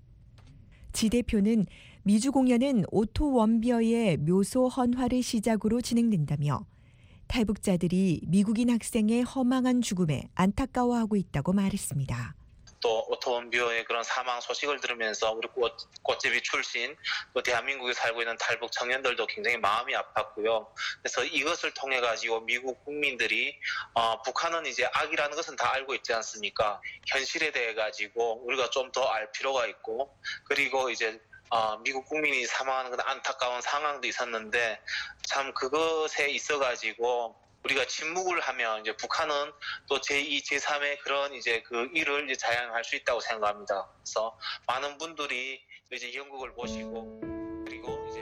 지 대표는 미주 공연은 오토 원비어의 묘소 헌화를 시작으로 진행된다며 탈북자들이 미국인 학생의 허망한 죽음에 안타까워하고 있다고 말했습니다. 또 오토 원비어의 그런 사망 소식을 들으면서 우리 꽃제비 출신 또 대한민국에 살고 있는 탈북 청년들도 굉장히 마음이 아팠고요. 그래서 이것을 통해 가지고 미국 국민들이 북한은 이제 악이라는 것은 다 알고 있지 않습니까? 현실에 대해 가지고 우리가 좀 더 알 필요가 있고 그리고 이제 미국 국민이 사망하는 그런 안타까운 상황도 있었는데 참 그것에 있어 가지고 우리가 침묵을 하면 이제 북한은 또 제2, 제3의 그런 이제 그 일을 이제 자행할 수 있다고 생각합니다. 그래서 많은 분들이 이제 연극을 보시고 그리고 이제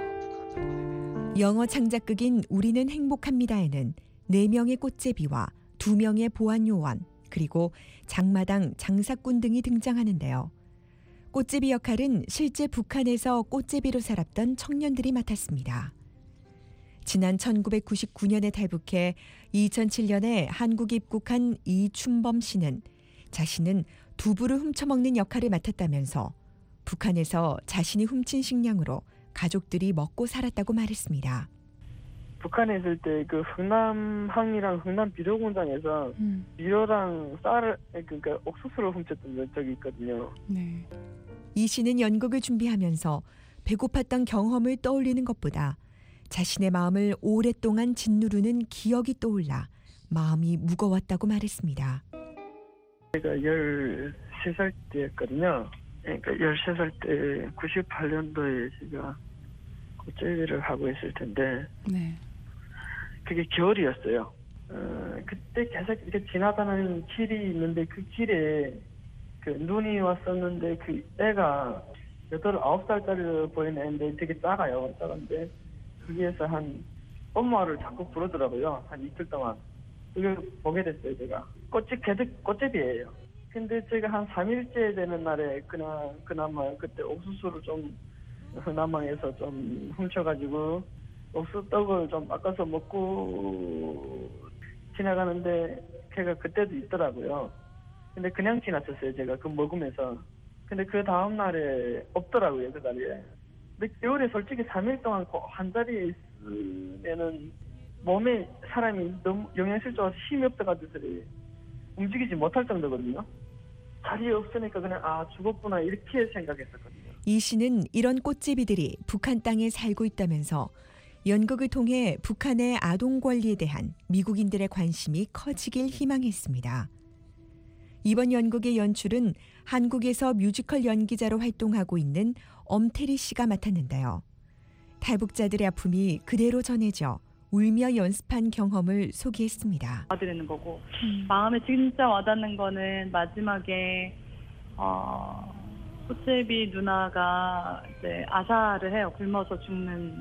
영어 창작극인 우리는 행복합니다에는 4명의 꽃제비와 2명의 보안 요원 그리고 장마당 장사꾼 등이 등장하는데요. 꽃제비 역할은 실제 북한에서 꽃제비로 살았던 청년들이 맡았습니다. 지난 1999년에 탈북해 2007년에 한국에 입국한 이춘범 씨는 자신은 두부를 훔쳐먹는 역할을 맡았다면서 북한에서 자신이 훔친 식량으로 가족들이 먹고 살았다고 말했습니다. 북한에 있을 때 그 흥남항이랑 흥남 비료 공장에서 비료랑 쌀을 그러니까 옥수수를 훔쳤던 적이 있거든요. 네. 이 씨는 연극을 준비하면서 배고팠던 경험을 떠올리는 것보다 자신의 마음을 오랫동안 짓누르는 기억이 떠올라 마음이 무거웠다고 말했습니다. 제가 13살 때였거든요. 그러니까 13살 때 98년도에 제가 꽃제비를 하고 있을 텐데 네. 그게 겨울이었어요. 그때 계속 이렇게 지나가는 길이 있는데 그 길에 그 눈이 왔었는데 그 애가 8, 9살짜리 보이는 애인데 되게 작아요. 작은데 거기에서 한 엄마를 자꾸 부르더라고요. 한 이틀 동안. 그걸 보게 됐어요. 제가. 꽃집이에요. 근데 제가 한 3일째 되는 날에 그나마 그때 옥수수를 좀 남방에서 좀 훔쳐가지고 옥수떡을 좀 닦아서 먹고 지나가는데 걔가 그때도 있더라고요. 근데 그냥 지났었어요. 제가 그 먹으면서. 근데 그 다음 날에 없더라고요. 그 자리에. 근데 겨울에 솔직히 3일 동안 한 자리에 있으면은 몸에 사람이 너무 영양실조 와서 힘이 없어가지고 움직이지 못할 정도거든요. 자리에 없으니까 그냥 죽었구나 이렇게 생각했었거든요. 이 씨는 이런 꽃제비들이 북한 땅에 살고 있다면서 연극을 통해 북한의 아동 권리에 대한 미국인들의 관심이 커지길 희망했습니다. 이번 연극의 연출은 한국에서 뮤지컬 연기자로 활동하고 있는 엄태리 씨가 맡았는데요. 탈북자들의 아픔이 그대로 전해져 울며 연습한 경험을 소개했습니다. 와드리는 거고 마음에 진짜 와닿는 거는 마지막에 꽃제비 누나가 이제 아사를 해요. 굶어서 죽는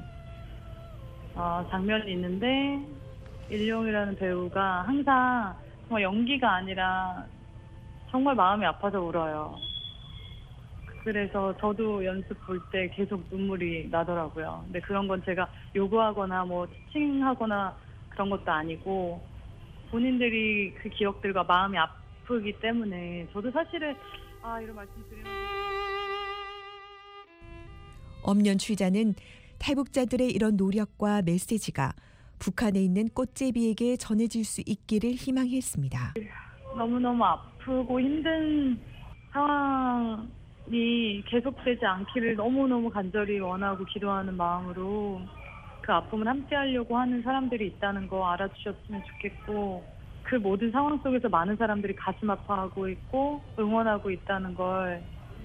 장면이 있는데 일용이라는 배우가 항상 정말 연기가 아니라 정말 마음이 아파서 울어요. 그래서 저도 연습 볼 때 계속 눈물이 나더라고요. 근데 그런 건 제가 요구하거나 뭐 티칭하거나 그런 것도 아니고 본인들이 그 기억들과 마음이 아프기 때문에 저도 사실은 이런 말씀 드리면 엄연출자는 탈북자들의 이런 노력과 메시지가 북한에 있는 꽃제비에게 전해질 수 있기를 희망했습니다. 너무너무 아프고 힘든 상황이 계속되지 않기를 너무너무 간절히 원하고 기도하는 마음으로 그 아픔을 함께하려고 하는 사람들이 있다는 거 알아주셨으면 좋겠고 그 모든 상황 속에서 많은 사람들이 가슴 아파하고 있고 응원하고 있다는 걸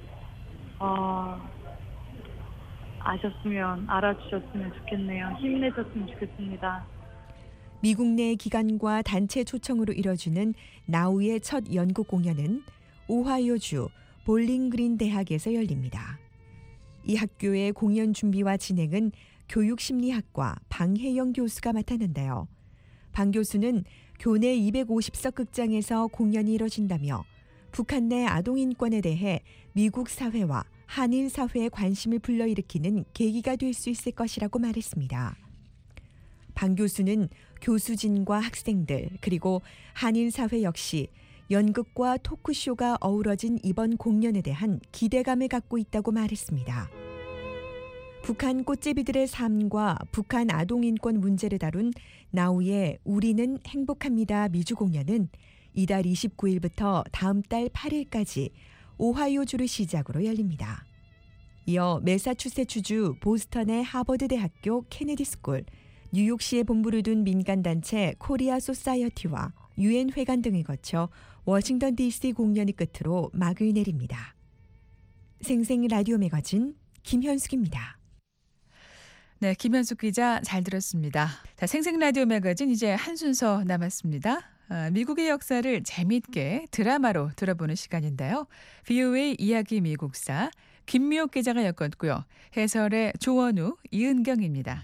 아셨으면 알아주셨으면 좋겠네요. 힘내셨으면 좋겠습니다. 미국 내 기관과 단체 초청으로 이뤄지는 나우의 첫 연극 공연은 오하이오주 볼링그린 대학에서 열립니다. 이 학교의 공연 준비와 진행은 교육심리학과 방혜영 교수가 맡았는데요. 방 교수는 교내 250석 극장에서 공연이 이뤄진다며 북한 내 아동인권에 대해 미국 사회와 한일 사회의 관심을 불러일으키는 계기가 될 수 있을 것이라고 말했습니다. 방 교수는 교수진과 학생들 그리고 한일 사회 역시 연극과 토크쇼가 어우러진 이번 공연에 대한 기대감을 갖고 있다고 말했습니다. 북한 꽃제비들의 삶과 북한 아동인권 문제를 다룬 나우의 우리는 행복합니다 미주 공연은 이달 29일부터 다음 달 8일까지 오하이오주를 시작으로 열립니다. 이어 매사추세츠주 보스턴의 하버드대학교 케네디스쿨, 뉴욕시에 본부를 둔 민간단체 코리아 소사이어티와 유엔 회관 등을 거쳐 워싱턴 DC 공연이 끝으로 막을 내립니다. 생생 라디오 매거진 김현숙입니다. 네, 김현숙 기자 잘 들었습니다. 자, 생생 라디오 매거진 이제 한 순서 남았습니다. 미국의 역사를 재미있게 드라마로 들어보는 시간인데요. VOA 이야기 미국사 김미옥 기자가 엮었고요. 해설의 조원우, 이은경입니다.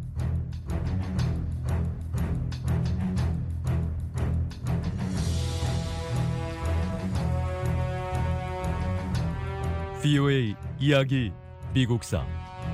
VOA 이야기 미국사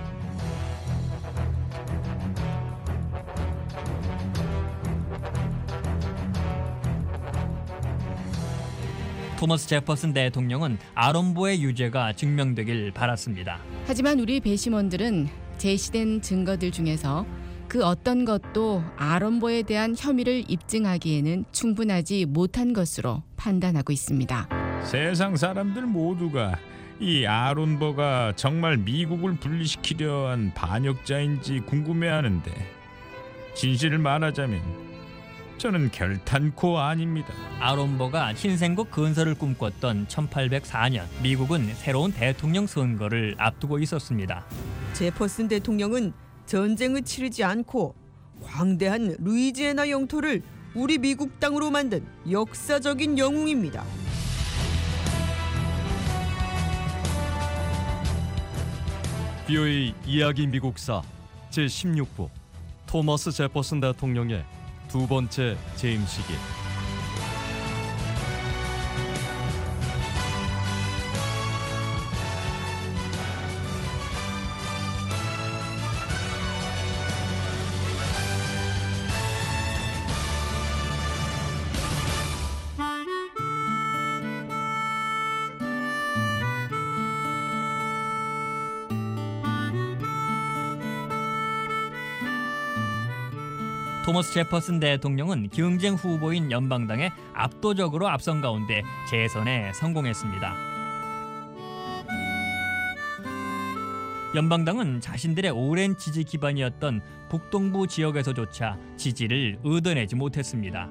토머스 제퍼슨 대통령은 아론보의 유죄가 증명되길 바랐습니다. 하지만 우리 배심원들은 제시된 증거들 중에서 그 어떤 것도 아론보에 대한 혐의를 입증하기에는 충분하지 못한 것으로 판단하고 있습니다. 세상 사람들 모두가 이 아론보가 정말 미국을 분리시키려 한 반역자인지 궁금해하는데 진실을 말하자면 저는 결탄코 아닙니다. 아론보가 신생국 건설을 꿈꿨던 1804년 미국은 새로운 대통령 선거를 앞두고 있었습니다. 제퍼슨 대통령은 전쟁을 치르지 않고 광대한 루이지애나 영토를 우리 미국 땅으로 만든 역사적인 영웅입니다. VOA 이야기 미국사 제16부 토머스 제퍼슨 대통령의 두 번째 재임식일. 토머스 제퍼슨 대통령은 경쟁 후보인 연방당에 압도적으로 앞선 가운데 재선에 성공했습니다. 연방당은 자신들의 오랜 지지 기반이었던 북동부 지역에서조차 지지를 얻어내지 못했습니다.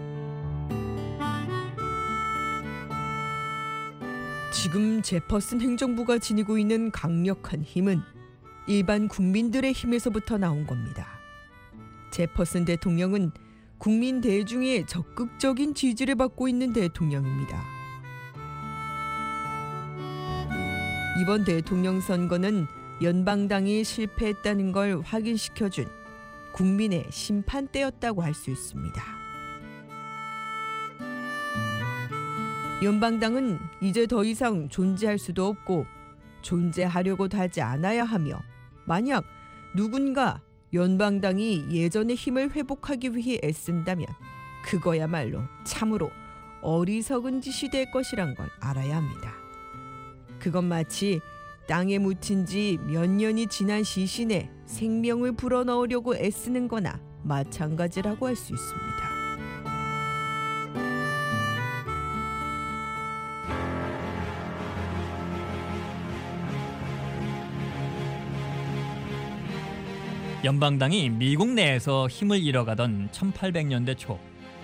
지금 제퍼슨 행정부가 지니고 있는 강력한 힘은 일반 국민들의 힘에서부터 나온 겁니다. 제퍼슨 대통령은 국민 대중의 적극적인 지지를 받고 있는 대통령입니다. 이번 대통령 선거는 연방당이 실패했다는 걸 확인시켜준 국민의 심판대였다고 할 수 있습니다. 연방당은 이제 더 이상 존재할 수도 없고 존재하려고도 하지 않아야 하며, 만약 누군가 연방당이 예전의 힘을 회복하기 위해 애쓴다면 그거야말로 참으로 어리석은 짓이 될 것이란 걸 알아야 합니다. 그건 마치 땅에 묻힌 지 몇 년이 지난 시신에 생명을 불어넣으려고 애쓰는 거나 마찬가지라고 할 수 있습니다. 연방당이 미국 내에서 힘을 잃어가던 1800년대 초,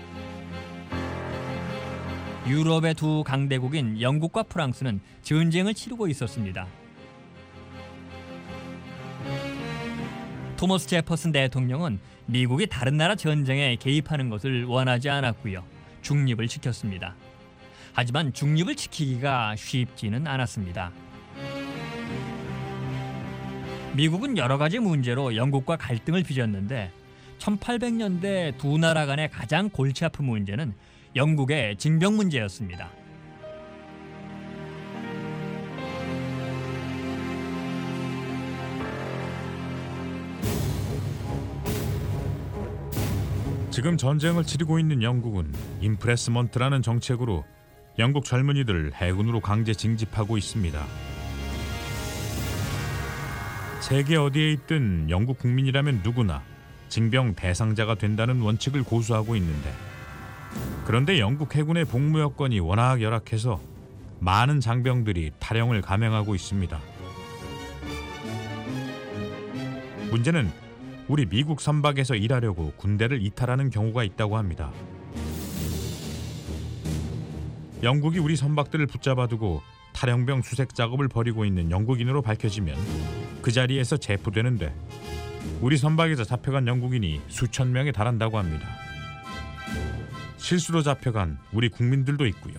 유럽의 두 강대국인 영국과 프랑스는 전쟁을 치르고 있었습니다. 토머스 제퍼슨 대통령은 미국이 다른 나라 전쟁에 개입하는 것을 원하지 않았고요. 중립을 지켰습니다. 하지만 중립을 지키기가 쉽지는 않았습니다. 미국은 여러 가지 문제로 영국과 갈등을 빚었는데 1800년대 두 나라 간의 가장 골치 아픈 문제는 영국의 징병 문제였습니다. 지금 전쟁을 치르고 있는 영국은 임프레스먼트라는 정책으로 영국 젊은이들을 해군으로 강제 징집하고 있습니다. 세계 어디에 있든 영국 국민이라면 누구나 징병 대상자가 된다는 원칙을 고수하고 있는데, 그런데 영국 해군의 복무 여건이 워낙 열악해서 많은 장병들이 탈영을 감행하고 있습니다. 문제는 우리 미국 선박에서 일하려고 군대를 이탈하는 경우가 있다고 합니다. 영국이 우리 선박들을 붙잡아두고 탈영병 수색 작업을 벌이고 있는 영국인으로 밝혀지면 그 자리에서 체포되는데, 우리 선박에서 잡혀간 영국인이 수천 명에 달한다고 합니다. 실수로 잡혀간 우리 국민들도 있고요.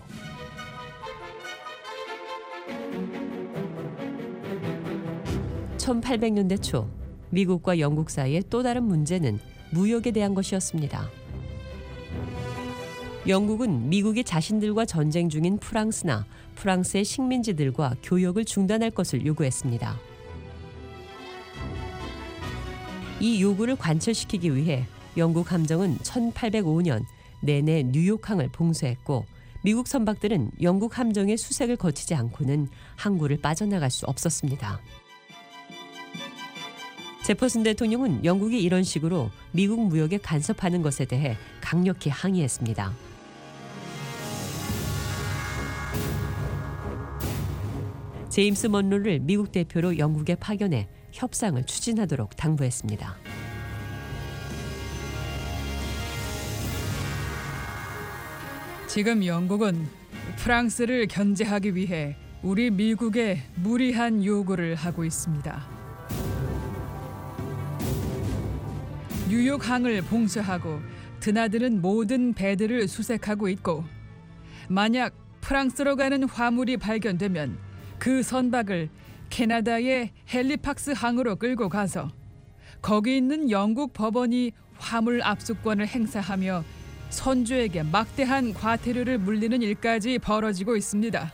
(1800년대) 초 미국과 영국 사이의 또 다른 문제는 무역에 대한 것이었습니다. 영국은 미국이 자신들과 전쟁 중인 프랑스나 프랑스의 식민지들과 교역을 중단할 것을 요구했습니다. 이 요구를 관철시키기 위해 영국 함정은 1805년 내내 뉴욕항을 봉쇄했고, 미국 선박들은 영국 함정의 수색을 거치지 않고는 항구를 빠져나갈 수 없었습니다. 제퍼슨 대통령은 영국이 이런 식으로 미국 무역에 간섭하는 것에 대해 강력히 항의했습니다. 제임스 먼로를 미국 대표로 영국에 파견해 협상을 추진하도록 당부했습니다. 지금 영국은 프랑스를 견제하기 위해 우리 미국에 무리한 요구를 하고 있습니다. 뉴욕항을 봉쇄하고 드나드는 모든 배들을 수색하고 있고 만약 프랑스로 가는 화물이 발견되면 그 선박을 캐나다의 헬리팍스 항으로 끌고 가서 거기 있는 영국 법원이 화물 압수권을 행사하며 선주에게 막대한 과태료를 물리는 일까지 벌어지고 있습니다.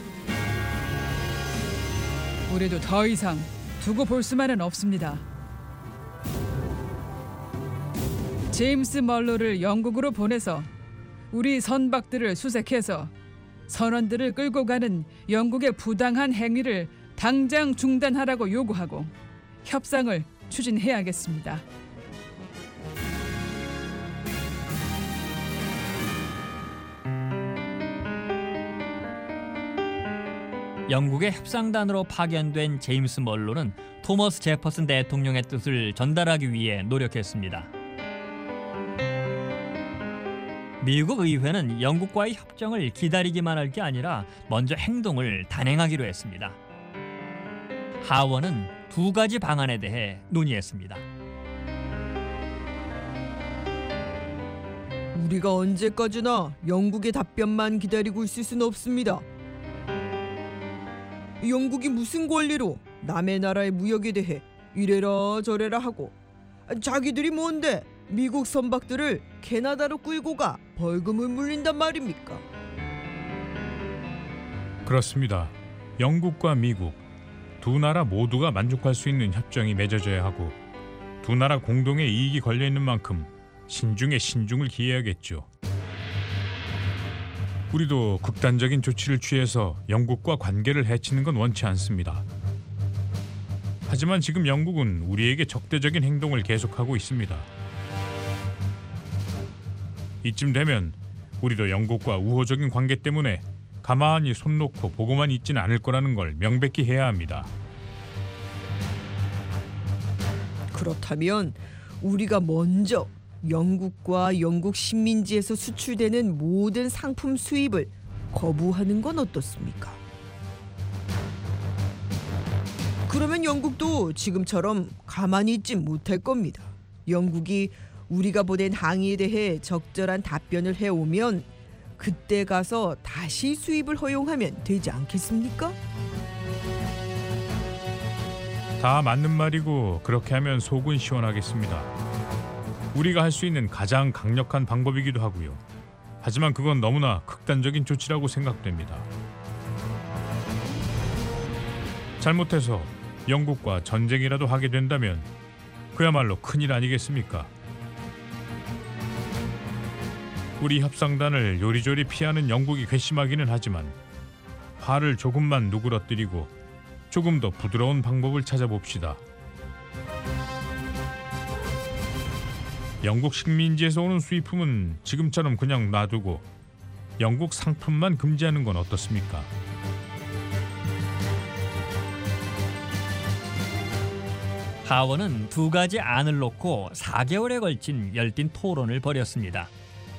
우리도 더 이상 두고 볼 수만은 없습니다. 제임스 멀로를 영국으로 보내서 우리 선박들을 수색해서 선원들을 끌고 가는 영국의 부당한 행위를 당장 중단하라고 요구하고 협상을 추진해야겠습니다. 영국의 협상단으로 파견된 제임스 멀로는 토머스 제퍼슨 대통령의 뜻을 전달하기 위해 노력했습니다. 미국 의회는 영국과의 협정을 기다리기만 할 게 아니라 먼저 행동을 단행하기로 했습니다. 하원은 두 가지 방안에 대해 논의했습니다. 우리가 언제까지나 영국의 답변만 기다리고 있을 수는 없습니다. 영국이 무슨 권리로 남의 나라의 무역에 대해 이래라 저래라 하고 자기들이 뭔데 미국 선박들을 캐나다로 끌고 가 벌금을 물린단 말입니까? 그렇습니다. 영국과 미국 두 나라 모두가 만족할 수 있는 협정이 맺어져야 하고 두 나라 공동의 이익이 걸려있는 만큼 신중에 신중을 기해야겠죠. 우리도 극단적인 조치를 취해서 영국과 관계를 해치는 건 원치 않습니다. 하지만 지금 영국은 우리에게 적대적인 행동을 계속하고 있습니다. 이쯤 되면 우리도 영국과 우호적인 관계 때문에 가만히 손 놓고 보고만 있지는 않을 거라는 걸 명백히 해야 합니다. 그렇다면 우리가 먼저 영국과 영국 식민지에서 수출되는 모든 상품 수입을 거부하는 건 어떻습니까? 그러면 영국도 지금처럼 가만히 있지 못할 겁니다. 영국이 우리가 보낸 항의에 대해 적절한 답변을 해오면 그때 가서 다시 수입을 허용하면 되지 않겠습니까? 다 맞는 말이고 그렇게 하면 속은 시원하겠습니다. 우리가 할 수 있는 가장 강력한 방법이기도 하고요. 하지만 그건 너무나 극단적인 조치라고 생각됩니다. 잘못해서 영국과 전쟁이라도 하게 된다면 그야말로 큰일 아니겠습니까? 우리 협상단을 요리조리 피하는 영국이 괘씸하기는 하지만 화를 조금만 누그러뜨리고 조금 더 부드러운 방법을 찾아봅시다. 영국 식민지에서 오는 수입품은 지금처럼 그냥 놔두고 영국 상품만 금지하는 건 어떻습니까? 하원은 두 가지 안을 놓고 4개월에 걸친 열띤 토론을 벌였습니다.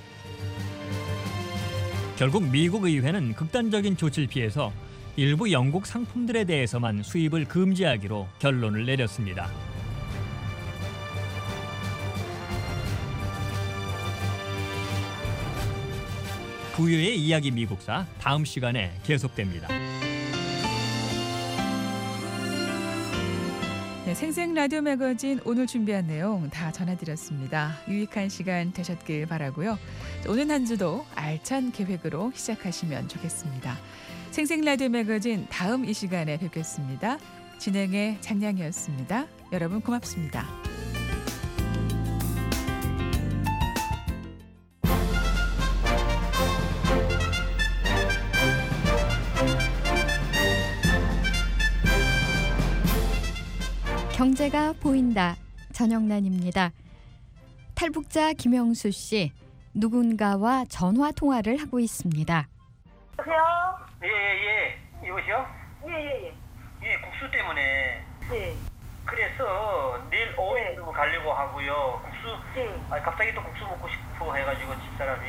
결국 미국 의회는 극단적인 조치를 피해서 일부 영국 상품들에 대해서만 수입을 금지하기로 결론을 내렸습니다. 부유의 이야기 미국사 다음 시간에 계속됩니다. 네, 생생 라디오 매거진 오늘 준비한 내용 다 전해드렸습니다. 유익한 시간 되셨길 바라고요. 오늘 한 주도 알찬 계획으로 시작하시면 좋겠습니다. 생생 라디오 매거진 다음 이 시간에 뵙겠습니다. 진행의 장량이었습니다. 여러분 고맙습니다. 경제가 보인다. 전영란입니다. 탈북자 김영수 씨, 누군가와 전화 통화를 하고 있습니다. 여보세요? 예. 여보세요? 예. 예, 국수 때문에. 예. 그래서 내일 오후에 가려고 하고요. 국수. 예. 갑자기 또 국수 먹고 싶어 해가지고 집사람이.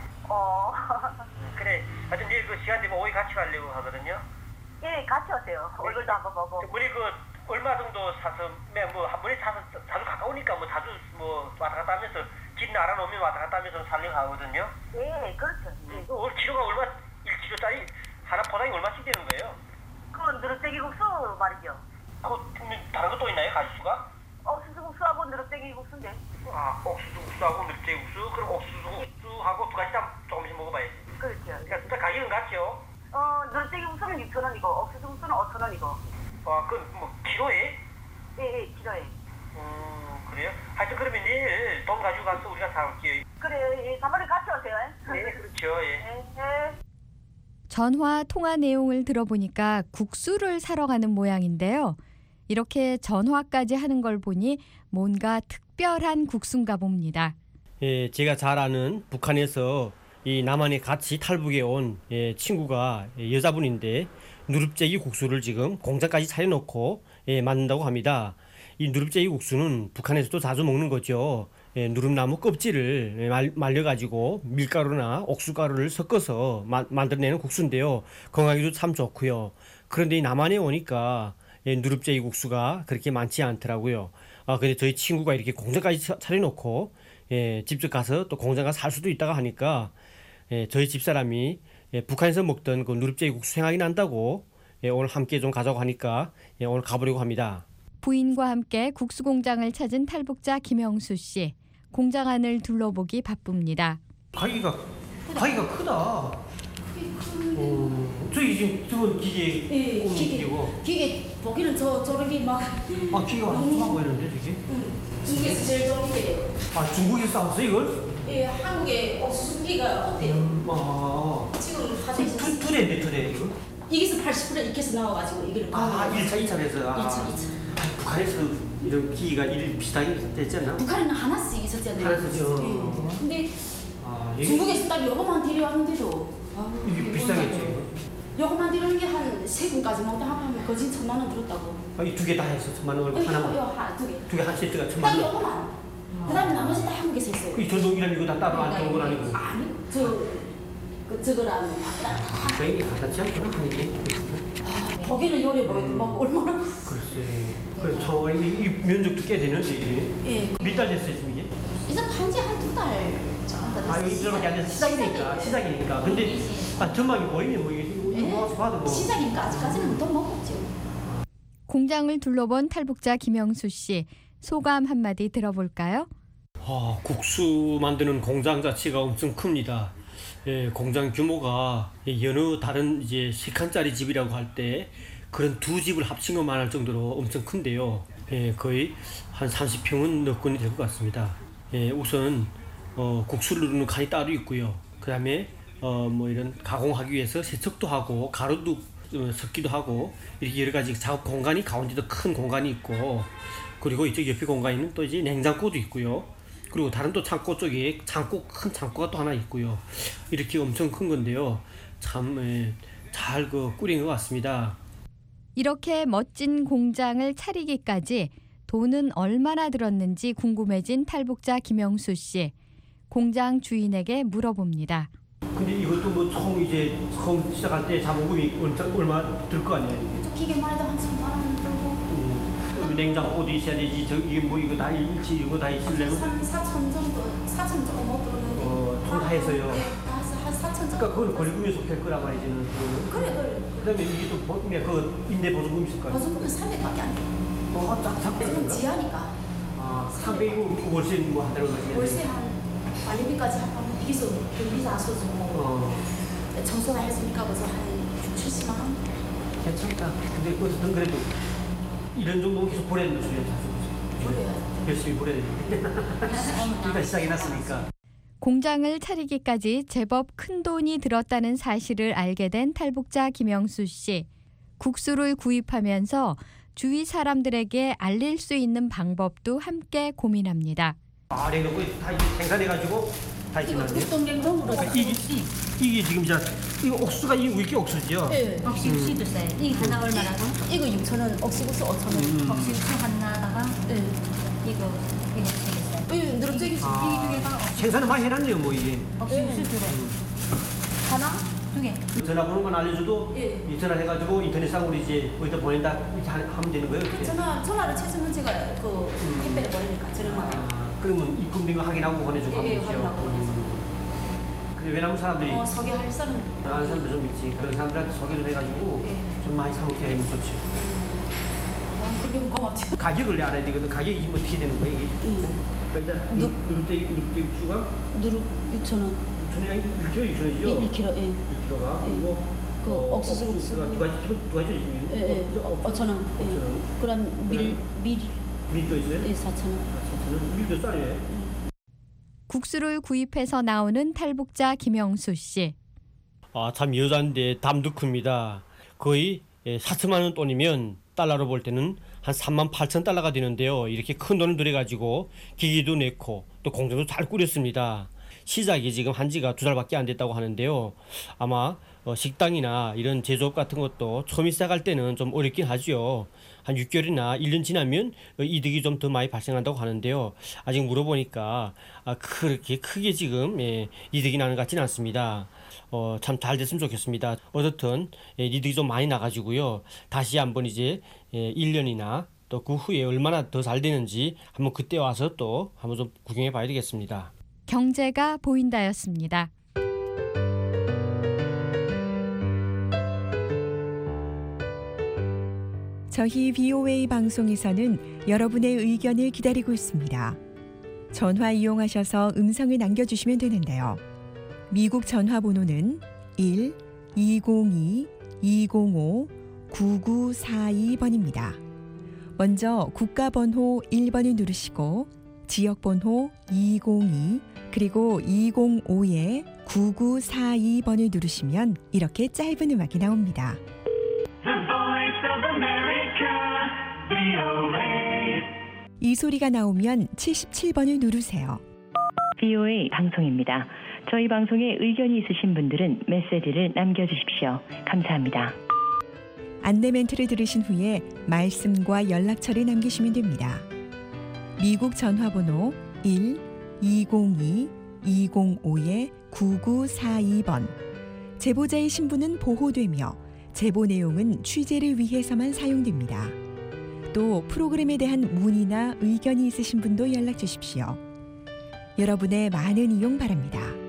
그래. 하여튼 내일 그 시간 되면 오후에 같이 가려고 하거든요. 예, 같이 오세요. 얼굴도 한번 보고. 우리 얼마 정도 사서 뭐 한 번에 자주 가까우니까 뭐 자주 뭐 왔다 갔다 하면서 기도 알아놓으면 왔다 갔다 하면서 살려가거든요. 예, 그렇죠. 예. 치료가 얼마 1치료짜리 하나 포장이 얼마씩 되는 거예요? 그건 누룩대기 국수 말이죠. 다른 것도 있나요, 가지수가? 옥수수 국수하고 누룩대기 국수인데. 아, 옥수수 국수하고 누룩대기 국수, 그럼 옥수수 국수하고 두 가지 다 조금씩 먹어봐야지. 그렇죠. 그러니까 진짜 가격은 같죠? 누룩대기 국수는 6,000원이고 옥수수 국수는 5,000원이고. 그건 뭐 키로에? 예, 키로에. 그래요? 하여튼 그러면 내일 돈 가지고 가서 우리가 사올게요. 그래, 사모님 같이 오세요. 네, 그렇죠. 예. 전화 통화 내용을 들어보니까 국수를 사러 가는 모양인데요. 이렇게 전화까지 하는 걸 보니 뭔가 특별한 국수인가 봅니다. 예, 제가 잘 아는 북한에서 이 남한에 같이 탈북해 온 친구가 여자분인데 누릅재기 국수를 지금 공장까지 차려놓고 만든다고 합니다. 이 누릅재기 국수는 북한에서도 자주 먹는 거죠. 누릅나무 껍질을 말려가지고 밀가루나 옥수가루를 섞어서 만들어내는 국수인데요. 건강에도 참 좋고요. 그런데 이 남한에 오니까 누릅재기 국수가 그렇게 많지 않더라고요. 근데 저희 친구가 이렇게 공장까지 차려놓고 직접 가서 또 공장 가서 살 수도 있다고 하니까 저희 집사람이 북한에서 먹던 그 누릅재기 국수 생각이 난다고 오늘 함께 좀 가자고 하니까 오늘 가보려고 합니다. 부인과 함께 국수 공장을 찾은 탈북자 김영수 씨. 공장 안을 둘러보기 바쁩니다. 가기가 크다. 저기 지금 저건 기계 기계고. 기계 보기는 저렇게 막. 기계가 엄청 보이는데 저게? 중국에서 제일 좋은 기계예요. 중국에서 싸웠어 이걸? 예, 한국의 옥수수기가 어때요? 지금 화제에서. 두 대인데 이거? 이게서 80% 이렇게서 나와가지고 이걸. 1차, 2차에서. 2차. 북한에서 이런 기기가 비슷하게 됐지 않나? 북한에는 하나씩 있었잖아요. 하나씩요. 근데 중국에서 딱 요거만 데려왔는데도 이게 비싸겠죠. 요거만 데려오는 게 한 3군까지 먹다 하면 거진 1,000만 원 들었다고. 이 두 개 다 해서 1,000만 원 하나만? 두 개 한 세트가 1,000만 원? 딱 요거만. 그 다음에 나머지 다 한국에서 했어요. 이 전동기랑 이거 다 따로 안 좋은 건 아니고? 아니, 저거랑 저희 같지 않구나 이게. 거기는 요리 뭐 얼마나. 글쎄. 그래, 이 면적도 꽤 되는데 이게. 예. 몇 달 됐어요 지금 이게? 이제 한지 한 2달. 여기 들어밖에 안 돼서 시작이니까. 근데 전망이 보이면 뭐 이거 와서 봐도 뭐. 시작이니까 아직까지는 더 먹었죠. 공장을 둘러본 탈북자 김영수 씨. 소감 한마디 들어볼까요? 국수 만드는 공장 자체가 엄청 큽니다. 공장 규모가 여느 다른 이제 3칸짜리 집이라고 할 때 그런 두 집을 합친 것만 할 정도로 엄청 큰데요. 거의 한 30평은 넣건이 될 것 같습니다. 우선 국수를 누르는 칸이 따로 있고요. 그 다음에 뭐 이런 가공하기 위해서 세척도 하고 가루도 섞기도 하고 이렇게 여러 가지 작업 공간이 가운데도 큰 공간이 있고, 그리고 이쪽 옆에 공간에는 또 이제 냉장고도 있고요. 그리고 다른 또 창고 쪽에 큰 창고가 또 하나 있고요. 이렇게 엄청 큰 건데요. 참 잘 꾸린 것 같습니다. 이렇게 멋진 공장을 차리기까지 돈은 얼마나 들었는지 궁금해진 탈북자 김영수 씨. 공장 주인에게 물어봅니다. 근데 이것도 뭐 처음 시작할 때 자본금이 얼마 들 거 아니에요? 기계만 해도 한 3만 원 들고. 냉장고도 있어야 되지. 이게 뭐 이거 다 일치 이거 다 있으려면 4천 정도, 4천 조금 못 들었는데. 총 다 해서요. 네, 다 해서 한 4천 정도. 그러니까 그건 권리금에 속할 거란 말이지는. 그래. 그다음에 이게 또 그 임대 보증금 있을 거 아니에요? 보증금은 300밖에 안 돼. 딱 지금 지하니까. 300이고 월세 뭐 한다는 거지. 월세 한 관리비까지 하면 이게서 경비 다 써주고. 청소가 했으니까 벌써 한 70만 원. 괜찮다. 근데 어쨌든 그래도 이런 정도 계속 보내야 된다 소리야. 열심히 보내야 되는데. 우리가 시작해놨으니까. 공장을 차리기까지 제법 큰 돈이 들었다는 사실을 알게 된 탈북자 김영수 씨. 국수를 구입하면서 주위 사람들에게 알릴 수 있는 방법도 함께 고민합니다. 냉동고에 다 생산해가지고 다 있지만. 냉동으로. 이게 지금 이거 옥수가 이게 옥수죠? 네. 옥수수도 있어요. 이게 하나 얼마라고? 이거 6,000원, 옥수수 5,000원. 옥수수 하나다가 이거 되겠어요. 누룩재기 두 개가. 생산을 많이 해놨네요, 뭐 이게. 옥수수 두 개. 하나? 2개. 전화번호만 알려줘도 이 전화해가지고 인터넷상으로 이제 어디다 보낸다 이렇게 하면 되는 거예요? 전화를 찾으면 제가 택배를 보내니까 저렴하게. 그러면 입금된 거 확인하고 보내주고 하면 되죠. 근데 왜냐면 사람들이 소개할 사람 아는 사람들 좀 있지. 그런 사람들한테 소개를 해가지고 좀 많이 사먹게 하면 좋지. 그게 고맙죠. 가격을 알아야 되거든. 가격이 지금 어떻게 되는 거야 이게? 일단 누룩대 육수가 누룩 6,000원. 6,000원이 1kg 6,000원이죠? 1kg, 예. 1kg가 그리고 그 옥수수 국수가 두 가지 있어요. 예, 5,000원. 그럼 밀도 있어요? 예, 4,000원. 4,000원. 밀도 쌀이에요. 국수를 구입해서 나오는 탈북자 김영수 씨. 참 여자인데 담도 큽니다. 거의 4천만 원 돈이면 달러로 볼 때는 한 3만 8천 달러가 되는데요. 이렇게 큰 돈을 들여가지고 기기도 넣고 또 공장도 잘 꾸렸습니다. 시작이 지금 한 지가 2달밖에 안 됐다고 하는데요. 아마 식당이나 이런 제조업 같은 것도 처음 시작할 때는 좀 어렵긴 하죠. 한 6개월이나 1년 지나면 이득이 좀 더 많이 발생한다고 하는데요. 아직 물어보니까 그렇게 크게 지금 이득이 나는 것 같지는 않습니다. 참 잘 됐으면 좋겠습니다. 어떻든 이득이 좀 많이 나가지고요. 다시 한번 이제 1년이나 또 그 후에 얼마나 더 잘 되는지 한번 그때 와서 또 한번 좀 구경해 봐야 되겠습니다. 경제가 보인다였습니다. 저희 VOA 방송에서는 여러분의 의견을 기다리고 있습니다. 전화 이용하셔서 음성을 남겨주시면 되는데요. 미국 전화번호는 1-202-205-9942번입니다. 먼저 국가번호 1번을 누르시고 지역번호 202 그리고 205-9942번을 누르시면 이렇게 짧은 음악이 나옵니다. 이 소리가 나오면 77번을 누르세요. VOA 방송입니다. 저희 방송에 의견이 있으신 분들은 메시지를 남겨주십시오. 감사합니다. 안내 멘트를 들으신 후에 말씀과 연락처를 남기시면 됩니다. 미국 전화번호 1-202-205-9942번. 제보자의 신분은 보호되며 제보 내용은 취재를 위해서만 사용됩니다. 또 프로그램에 대한 문의나 의견이 있으신 분도 연락 주십시오. 여러분의 많은 이용 바랍니다.